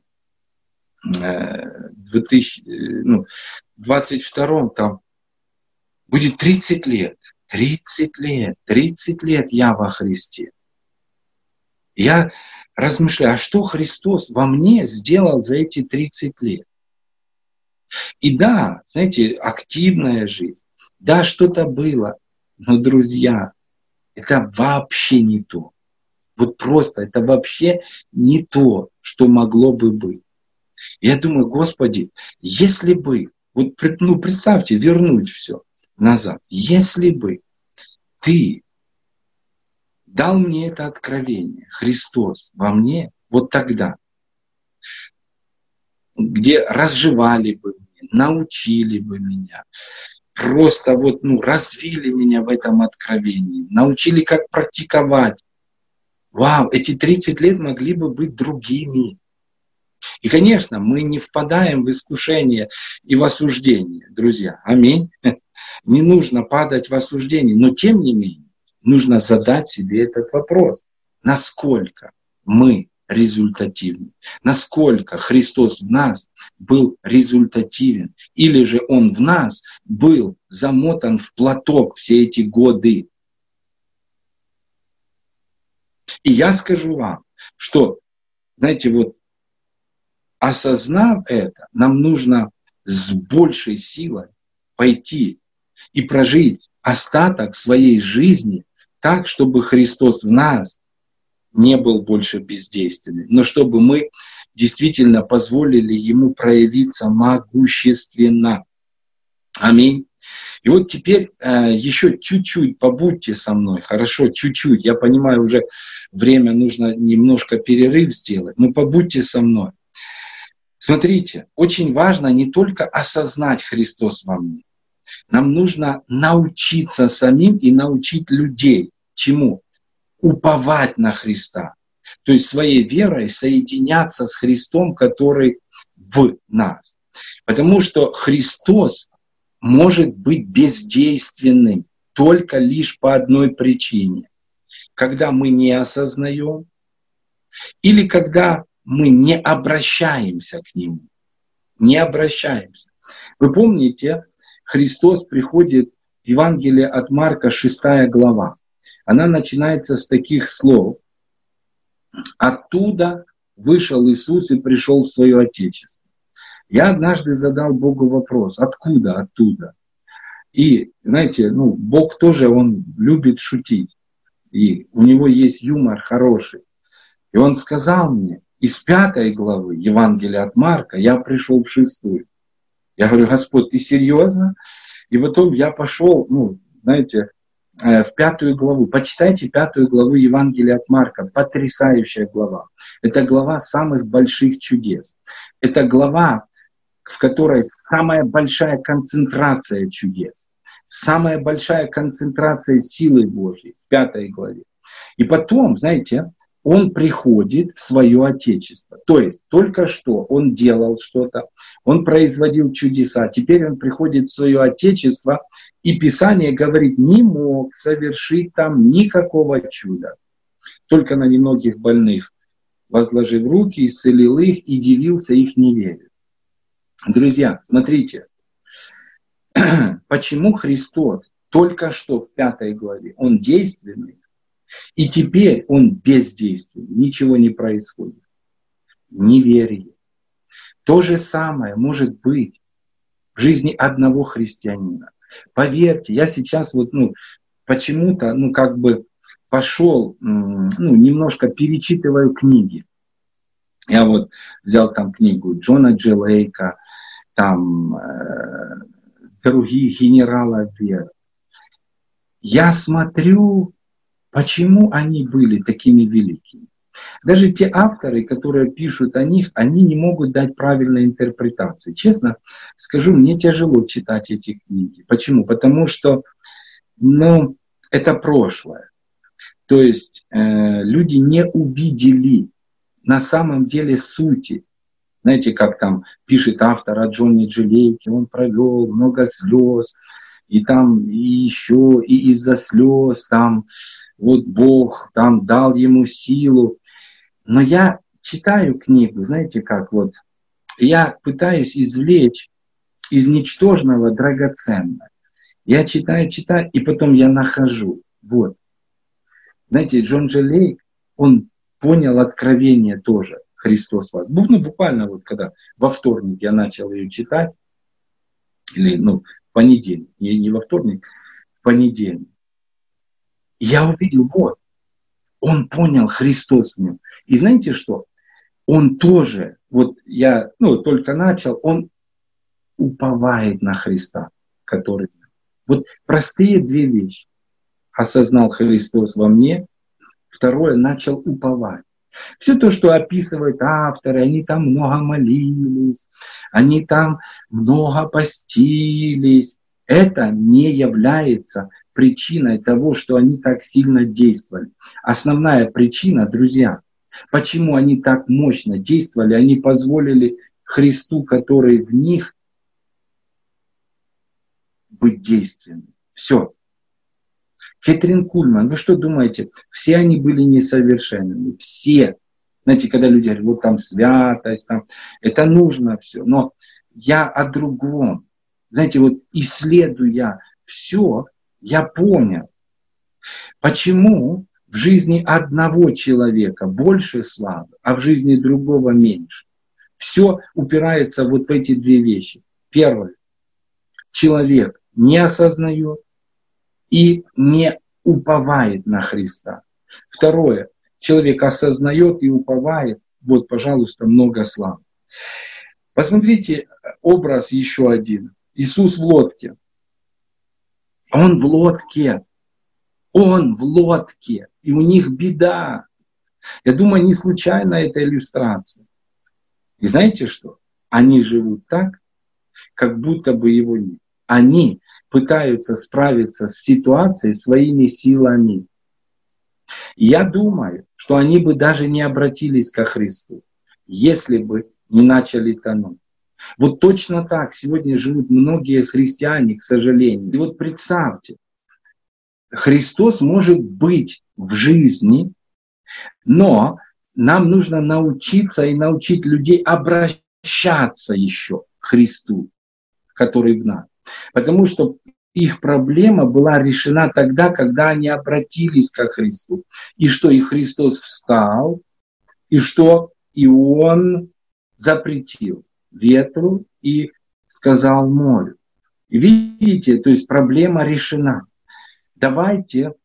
в две тысячи двадцать втором там будет тридцать лет. тридцать лет. тридцать лет я во Христе. Я размышляю, а что Христос во мне сделал за эти тридцать лет? И да, знаете, активная жизнь. Да, что-то было. Но, друзья, это вообще не то. Вот просто это вообще не то, что могло бы быть. Я думаю, Господи, если бы, вот ну, представьте, вернуть все назад, если бы Ты дал мне это откровение, Христос во мне, вот тогда, где разжевали бы меня, научили бы меня, просто вот, ну, развили меня в этом откровении, научили, как практиковать. Вау, эти тридцать лет могли бы быть другими. И, конечно, мы не впадаем в искушение и в осуждение, друзья. Аминь. Не нужно падать в осуждение, но тем не менее, нужно задать себе этот вопрос. Насколько мы результативны? Насколько Христос в нас был результативен? Или же Он в нас был замотан в платок все эти годы? И я скажу вам, что, знаете, вот осознав это, нам нужно с большей силой пойти и прожить остаток своей жизни так, чтобы Христос в нас не был больше бездейственным, но чтобы мы действительно позволили Ему проявиться могущественно. Аминь. И вот теперь э, еще чуть-чуть побудьте со мной, хорошо, чуть-чуть. Я понимаю, уже время, нужно немножко перерыв сделать, но побудьте со мной. Смотрите, очень важно не только осознать Христос во мне. Нам нужно научиться самим и научить людей. Чему? Уповать на Христа. То есть своей верой соединяться с Христом, который в нас. Потому что Христос может быть бездейственным только лишь по одной причине. Когда мы не осознаем или когда мы не обращаемся к Нему. Не обращаемся. Вы помните, Христос приходит в Евангелие от Марка, шестая глава. Она начинается с таких слов. Оттуда вышел Иисус и пришел в свое Отечество. Я однажды задал Богу вопрос, откуда оттуда? И, знаете, ну, Бог тоже, Он любит шутить. И у Него есть юмор хороший. И Он сказал мне, из пятой главы Евангелия от Марка я пришел в шестую. Я говорю, Господь, ты серьезно? И потом я пошел, ну, знаете, в пятую главу. Почитайте пятую главу Евангелия от Марка. Потрясающая глава. Это глава самых больших чудес. Это глава, в которой самая большая концентрация чудес. Самая большая концентрация силы Божьей в пятой главе. И потом, знаете, Он приходит в свое Отечество. То есть только что Он делал что-то, Он производил чудеса. Теперь Он приходит в свое Отечество, и Писание говорит, не мог совершить там никакого чуда. Только на немногих больных возложив руки, исцелил их и дивился их неверию. Друзья, смотрите, почему Христос только что в пятой главе, Он действенный, и теперь Он бездейственный, ничего не происходит. Неверие. То же самое может быть в жизни одного христианина. Поверьте, я сейчас вот, ну, почему-то, ну, как бы пошел, ну, немножко перечитываю книги. Я вот взял там книгу Джона Джи Лейка, там э, других генералов веры. Я смотрю, почему они были такими великими. Даже те авторы, которые пишут о них, они не могут дать правильной интерпретации. Честно скажу, мне тяжело читать эти книги. Почему? Потому что, ну, это прошлое. То есть э, люди не увидели на самом деле сути. Знаете, как там пишет автор о Джоне Джи Лейке, он провел много слез, и там и еще, и из-за слез там вот Бог там дал ему силу. Но я читаю книгу, знаете как, вот, я пытаюсь извлечь из ничтожного драгоценное. Я читаю, читаю, и потом я нахожу. Вот. Знаете, Джон Джи Лейк, он понял откровение тоже, Христос вас. Ну, буквально вот когда во вторник я начал ее читать, или, ну, в понедельник, не, не во вторник, в понедельник. И я увидел, вот, он понял Христос в нем. И знаете что? Он тоже, вот я ну, только начал, он уповает на Христа, который... Вот простые две вещи. Осознал Христос во мне. Второе, начал уповать. Все то, что описывают авторы, они там много молились, они там много постились, это не является причиной того, что они так сильно действовали. Основная причина, друзья, почему они так мощно действовали, они позволили Христу, который в них, быть действенным. Все. Кэтрин Кульман, вы что думаете? Все они были несовершенными. Все. Знаете, когда люди говорят, вот там святость, там, это нужно все. Но я о другом. Знаете, вот исследуя все, я понял, почему в жизни одного человека больше славы, а в жизни другого меньше. Все упирается вот в эти две вещи. Первое. Человек не осознает и не уповает на Христа. Второе. Человек осознает и уповает. Вот, пожалуйста, много славы. Посмотрите образ еще один. Иисус в лодке. Он в лодке. Он в лодке. И у них беда. Я думаю, не случайно эта иллюстрация. И знаете что? Они живут так, как будто бы его нет. Они пытаются справиться с ситуацией своими силами. И я думаю, что они бы даже не обратились ко Христу, если бы не начали тонуть. Вот точно так сегодня живут многие христиане, к сожалению. И вот представьте, Христос может быть в жизни, но нам нужно научиться и научить людей обращаться еще к Христу, который в нас. Потому что их проблема была решена тогда, когда они обратились ко Христу. И что? И Христос встал, и что? И Он запретил ветру и сказал морю. И видите, то есть проблема решена. Давайте э,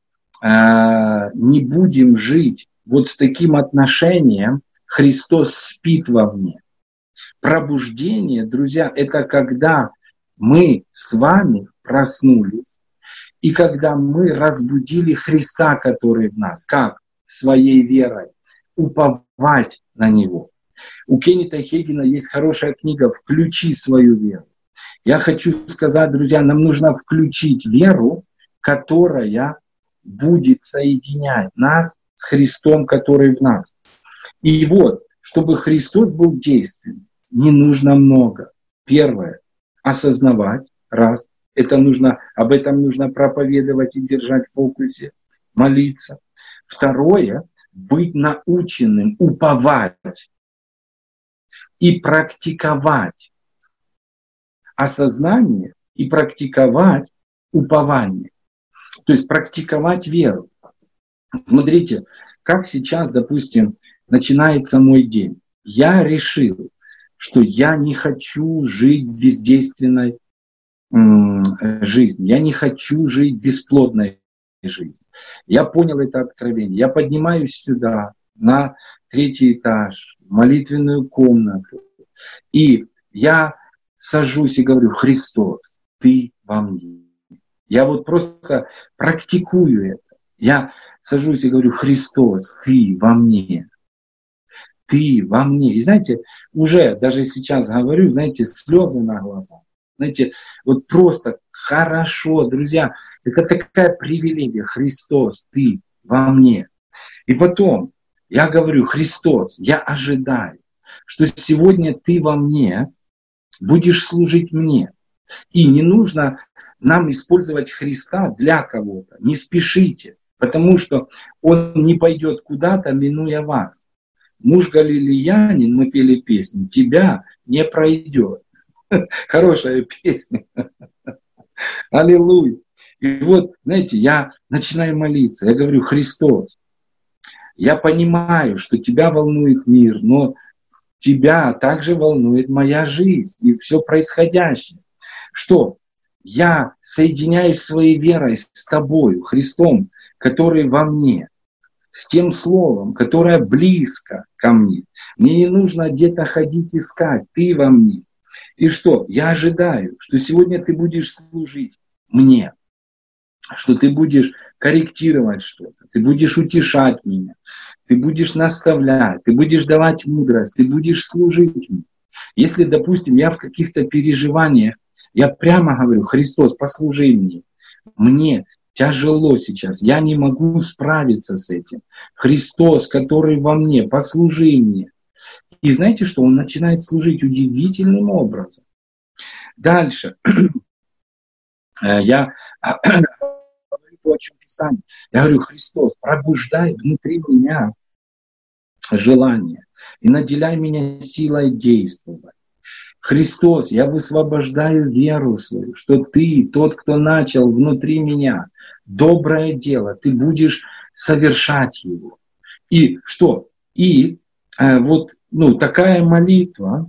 не будем жить вот с таким отношением «Христос спит во мне». Пробуждение, друзья, это когда мы с вами проснулись, и когда мы разбудили Христа, который в нас, как? Своей верой, уповать на Него. У Кеннета Хейгена есть хорошая книга «Включи свою веру». Я хочу сказать, друзья, нам нужно включить веру, которая будет соединять нас с Христом, который в нас. И вот, чтобы Христос был действенным, не нужно много. Первое. Осознавать, раз, это нужно, об этом нужно проповедовать и держать в фокусе, молиться. Второе, быть наученным, уповать и практиковать осознание и практиковать упование. То есть практиковать веру. Смотрите, как сейчас, допустим, начинается мой день. Я решил, что я не хочу жить бездейственной м- жизнью. Я не хочу жить бесплодной жизнью. Я понял это откровение. Я поднимаюсь сюда, на третий этаж, в молитвенную комнату. И я сажусь и говорю: Христос, Ты во мне. Я вот просто практикую это. Я сажусь и говорю: Христос, Ты во мне. Ты во мне. И знаете, уже даже сейчас говорю, знаете, слезы на глазах. Знаете, вот просто хорошо, друзья, это такая привилегия. Христос, Ты во мне. И потом я говорю: Христос, я ожидаю, что сегодня Ты во мне будешь служить мне. И не нужно нам использовать Христа для кого-то. Не спешите, потому что Он не пойдет куда-то, минуя вас. Муж галилеянин, мы пели песню, тебя не пройдет. Хорошая песня. Аллилуйя. И вот, знаете, я начинаю молиться. Я говорю: Христос, я понимаю, что тебя волнует мир, но тебя также волнует моя жизнь и все происходящее. Что? Я соединяюсь своей верой с тобою, Христом, который во мне, с тем словом, которое близко ко мне. Мне не нужно где-то ходить искать, ты во мне. И что? Я ожидаю, что сегодня ты будешь служить мне, что ты будешь корректировать что-то, ты будешь утешать меня, ты будешь наставлять, ты будешь давать мудрость, ты будешь служить мне. Если, допустим, я в каких-то переживаниях, я прямо говорю: Христос, послужи мне. Мне тяжело сейчас, я не могу справиться с этим. Христос, который во мне, послужи мне. И знаете что? Он начинает служить удивительным образом. Дальше. Я говорю, о чем Писание. Я говорю: Христос, пробуждай внутри меня желание и наделяй меня силой действовать. Христос, я высвобождаю веру свою, что ты, тот, кто начал внутри меня доброе дело, ты будешь совершать его. И что? И э, вот ну, такая молитва,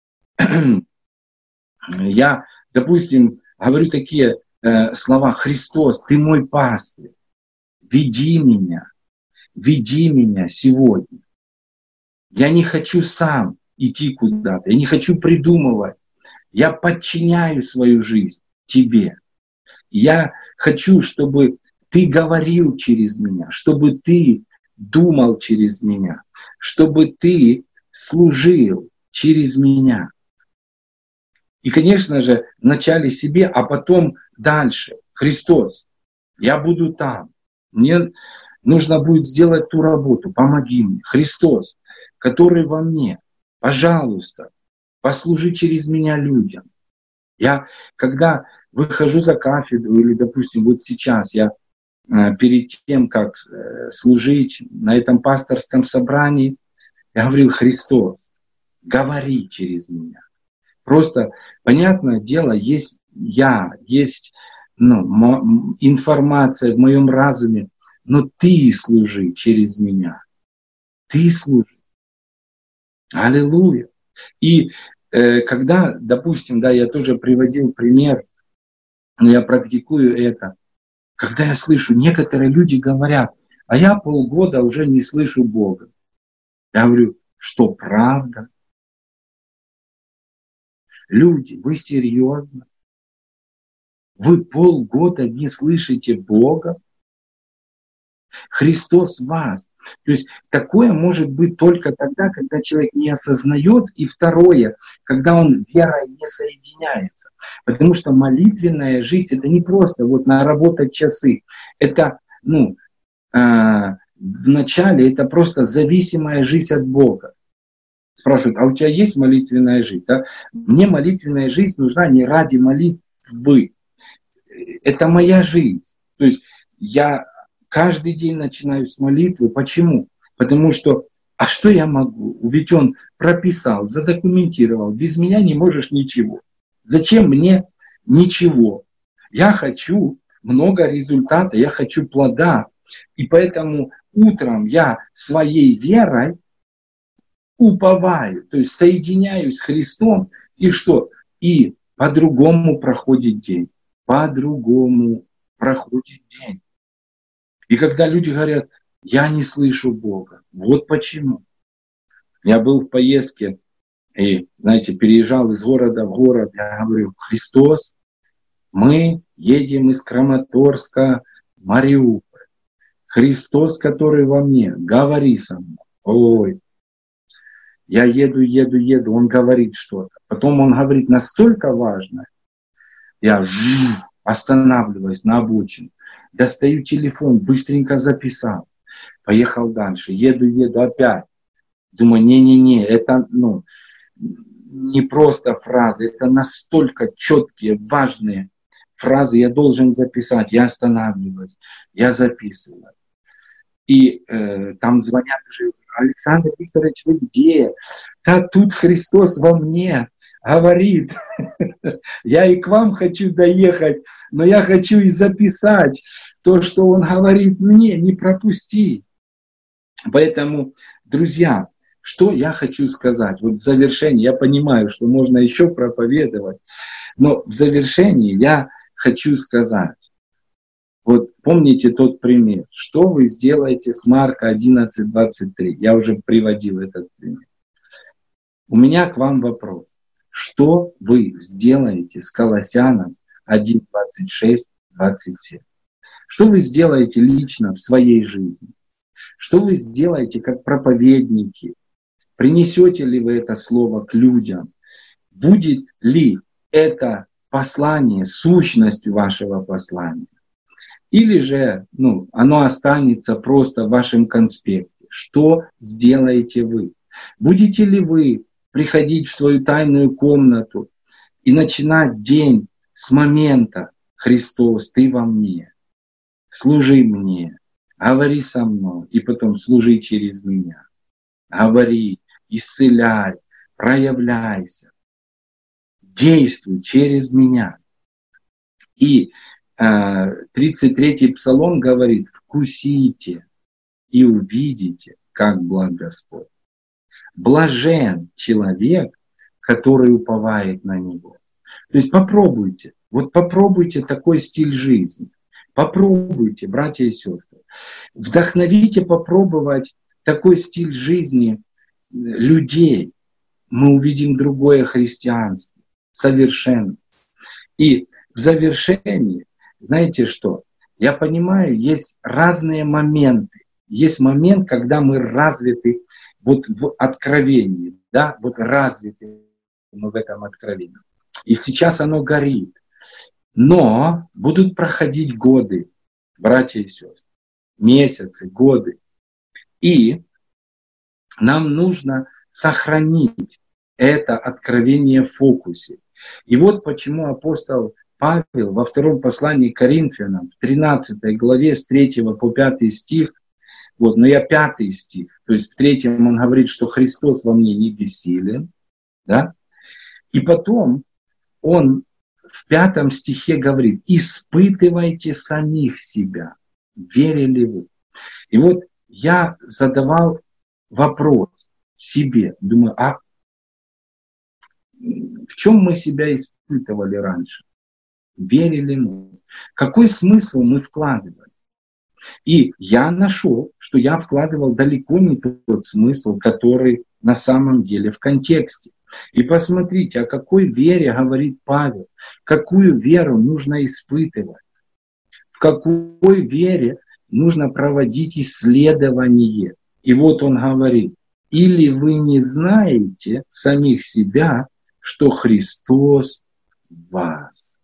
я, допустим, говорю такие э, слова: Христос, ты мой пастырь, веди меня, веди меня сегодня. Я не хочу сам идти куда-то, я не хочу придумывать. Я подчиняю свою жизнь тебе. Я хочу, чтобы ты говорил через меня, чтобы ты думал через меня, чтобы ты служил через меня. И, конечно же, вначале себе, а потом дальше. Христос, я буду там. Мне нужно будет сделать ту работу. Помоги мне. Христос, который во мне, пожалуйста, послужи через меня людям. Я, когда выхожу за кафедру, или, допустим, вот сейчас я э, перед тем, как э, служить на этом пасторском собрании, я говорил: Христос, говори через меня. Просто, понятное дело, есть я, есть ну, информация в моем разуме, но ты служи через меня. Ты служи. Аллилуйя. И э, когда, допустим, да, я тоже приводил пример, но я практикую это, когда я слышу, некоторые люди говорят: а я полгода уже не слышу Бога. Я говорю: что правда? Люди, вы серьезно? Вы полгода не слышите Бога? Христос в вас. То есть такое может быть только тогда, когда человек не осознает. И второе, когда он верой не соединяется. Потому что молитвенная жизнь — это не просто вот наработать часы. Это, ну, э, вначале это просто зависимая жизнь от Бога. Спрашивают: а у тебя есть молитвенная жизнь? Да? Мне молитвенная жизнь нужна не ради молитвы. Это моя жизнь. То есть я каждый день начинаю с молитвы. Почему? Потому что, а что я могу? Ведь он прописал, задокументировал. Без меня не можешь ничего. Зачем мне ничего? Я хочу много результата, я хочу плода. И поэтому утром я своей верой уповаю, то есть соединяюсь с Христом. И что? И по-другому проходит день. По-другому проходит день. И когда люди говорят: я не слышу Бога. Вот почему. Я был в поездке и, знаете, переезжал из города в город. Я говорю: Христос, мы едем из Краматорска в Мариуполь. Христос, который во мне, говори со мной. Ой, я еду, еду, еду. Он говорит что-то. Потом он говорит настолько важное. Я останавливаюсь на обочине. Достаю телефон, быстренько записал. Поехал дальше. Еду, еду опять. Думаю: не-не-не, это ну, не просто фразы, это настолько четкие, важные фразы. Я должен записать. Я останавливаюсь, я записываю. И э, там звонят уже: Александр Викторович, вы где? Да тут Христос во мне говорит. Я и к вам хочу доехать, но я хочу и записать то, что он говорит мне, не пропусти. Поэтому, друзья, что я хочу сказать? Вот в завершении, я понимаю, что можно еще проповедовать, но в завершении я хочу сказать, вот помните тот пример. Что вы сделаете с Марка одиннадцать двадцать три? Я уже приводил этот пример. У меня к вам вопрос. Что вы сделаете с Колоссянам один двадцать шесть двадцать семь? Что вы сделаете лично в своей жизни? Что вы сделаете как проповедники? Принесете ли вы это слово к людям? Будет ли это послание сущностью вашего послания? Или же ну, оно останется просто в вашем конспекте? Что сделаете вы? Будете ли вы приходить в свою тайную комнату и начинать день с момента «Христос, Ты во мне, служи мне, говори со мной, и потом служи через меня». Говори, исцеляй, проявляйся, действуй через меня. И э, тридцать третий псалом говорит: «Вкусите и увидите, как благ Господь». Блажен человек, который уповает на Него. То есть попробуйте, вот попробуйте такой стиль жизни. Попробуйте, братья и сестры. Вдохновите попробовать такой стиль жизни людей. Мы увидим другое христианство. Совершенно. И в завершении, знаете что? Я понимаю, есть разные моменты. Есть момент, когда мы развиты вот в откровении. Да? Вот развиты мы в этом откровении. И сейчас оно горит. Но будут проходить годы, братья и сестры. Месяцы, годы. И нам нужно сохранить это откровение в фокусе. И вот почему апостол Павел во втором послании к Коринфянам, в тринадцатой главе, с третьего по пятый стих, вот, но я пятый стих, то есть в третьем он говорит, что Христос во мне не бессилен, да? И потом он в пятом стихе говорит: испытывайте самих себя, верили вы. И вот я задавал вопрос себе, думаю, а в чем мы себя испытывали раньше? Верили мы? Какой смысл мы вкладывали? И я нашел, что я вкладывал далеко не тот смысл, который на самом деле в контексте. И посмотрите, о какой вере говорит Павел, какую веру нужно испытывать, в какой вере нужно проводить исследование. И вот он говорит: или вы не знаете самих себя, что Христос в вас.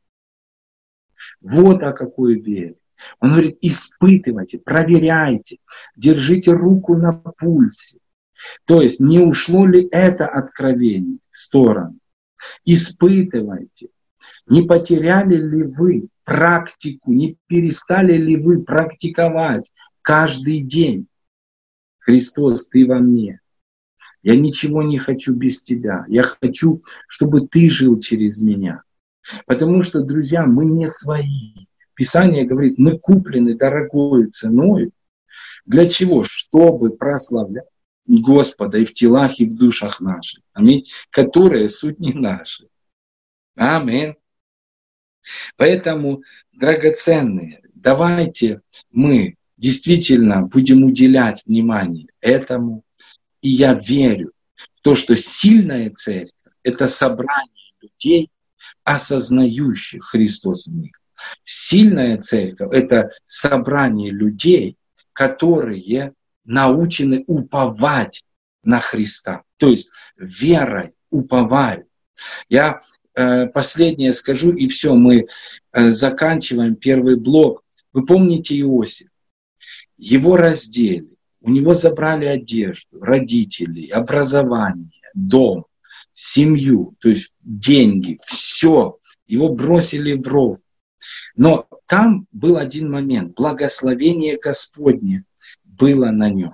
Вот о какой вере. Он говорит: испытывайте, проверяйте, держите руку на пульсе. То есть не ушло ли это откровение в сторону? Испытывайте. Не потеряли ли вы практику, не перестали ли вы практиковать каждый день? Христос, Ты во мне. Я ничего не хочу без Тебя. Я хочу, чтобы Ты жил через меня. Потому что, друзья, мы не свои. Писание говорит, мы куплены дорогой ценой. Для чего? Чтобы прославлять Господа и в телах, и в душах наших. Аминь. Которые суть не наши. Аминь. Поэтому, драгоценные, давайте мы действительно будем уделять внимание этому. И я верю в то, что сильная церковь – это собрание людей, осознающих Христос в них. Сильная церковь – это собрание людей, которые научены уповать на Христа. То есть верой уповают. Я э, последнее скажу, и все, мы э, заканчиваем первый блок. Вы помните Иосиф? Его раздели, у него забрали одежду, родителей, образование, дом, семью, то есть деньги, все. Его бросили в ров. Но там был один момент. Благословение Господне было на нем.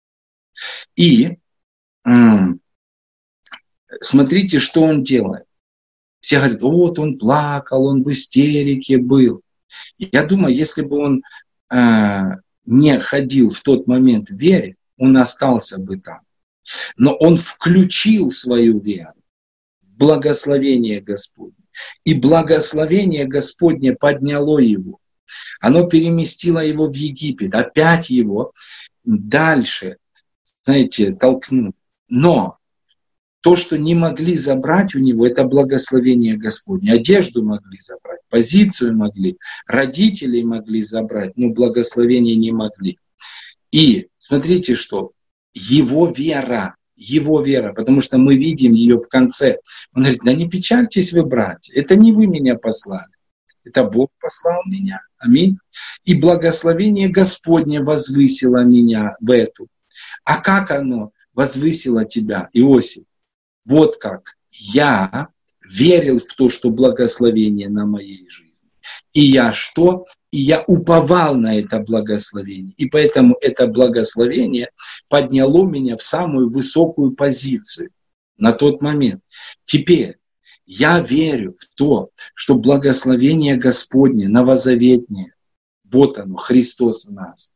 И м- смотрите, что он делает. Все говорят, вот он плакал, он в истерике был. Я думаю, если бы он э, не ходил в тот момент в вере, он остался бы там. Но он включил свою веру в благословение Господне. И благословение Господне подняло его. Оно переместило его в Египет, опять его дальше, знаете, толкнуло. Но то, что не могли забрать у него, это благословение Господне. Одежду могли забрать, позицию могли, родителей могли забрать, но благословение не могли. И смотрите, что его вера, его вера, потому что мы видим ее в конце. Он говорит, да не печальтесь вы, братья, это не вы меня послали, это Бог послал меня. Аминь. И благословение Господне возвысило меня в эту. А как оно возвысило тебя, Иосиф? Вот как. Я верил в то, что благословение на моей жизни. И я что? И я уповал на это благословение. И поэтому это благословение подняло меня в самую высокую позицию на тот момент. Теперь я верю в то, что благословение Господне новозаветнее. Вот оно, Христос в нас.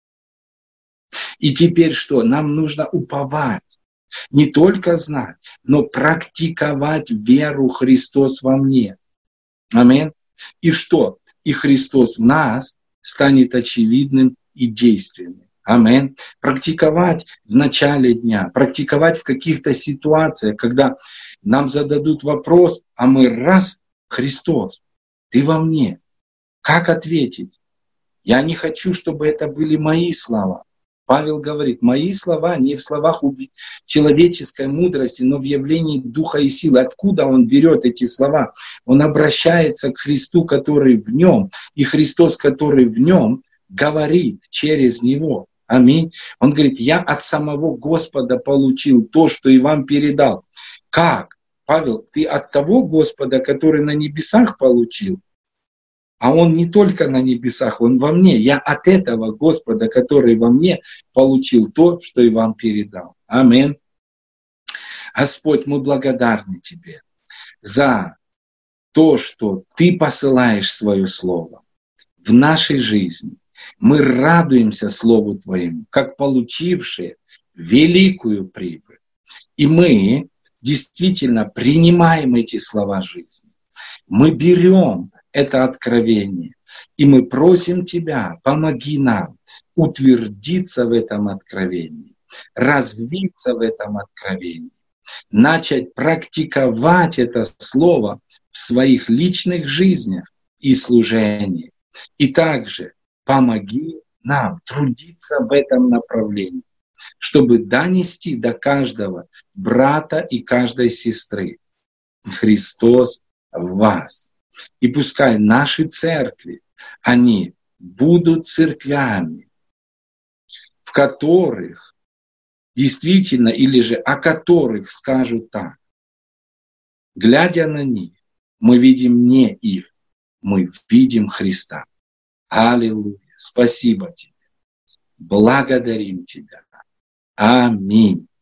И теперь что? Нам нужно уповать. Не только знать, но практиковать веру Христос во мне. Аминь. И что? И Христос в нас станет очевидным и действенным. Аминь. Практиковать в начале дня, практиковать в каких-то ситуациях, когда нам зададут вопрос, а мы раз, Христос, ты во мне. Как ответить? Я не хочу, чтобы это были мои слова. Павел говорит, мои слова не в словах человеческой мудрости, но в явлении духа и силы. Откуда он берет эти слова? Он обращается к Христу, который в нем, и Христос, который в нем, говорит через него. Аминь. Он говорит, я от самого Господа получил то, что и вам передал. Как? Павел, ты от того Господа, который на небесах получил? А Он не только на небесах, Он во мне. Я от этого Господа, который во мне, получил то, что и вам передал. Аминь. Господь, мы благодарны Тебе за то, что Ты посылаешь свое Слово в нашей жизни. Мы радуемся Слову Твоему, как получившие великую прибыль. И мы действительно принимаем эти слова жизни. Мы берем это откровение. И мы просим Тебя, помоги нам утвердиться в этом откровении, развиться в этом откровении, начать практиковать это слово в своих личных жизнях и служении. И также помоги нам трудиться в этом направлении, чтобы донести до каждого брата и каждой сестры Христос в вас. И пускай наши церкви, они будут церквями, в которых действительно, или же о которых скажут так. Глядя на них, мы видим не их, мы видим Христа. Аллилуйя. Спасибо Тебе. Благодарим Тебя. Аминь.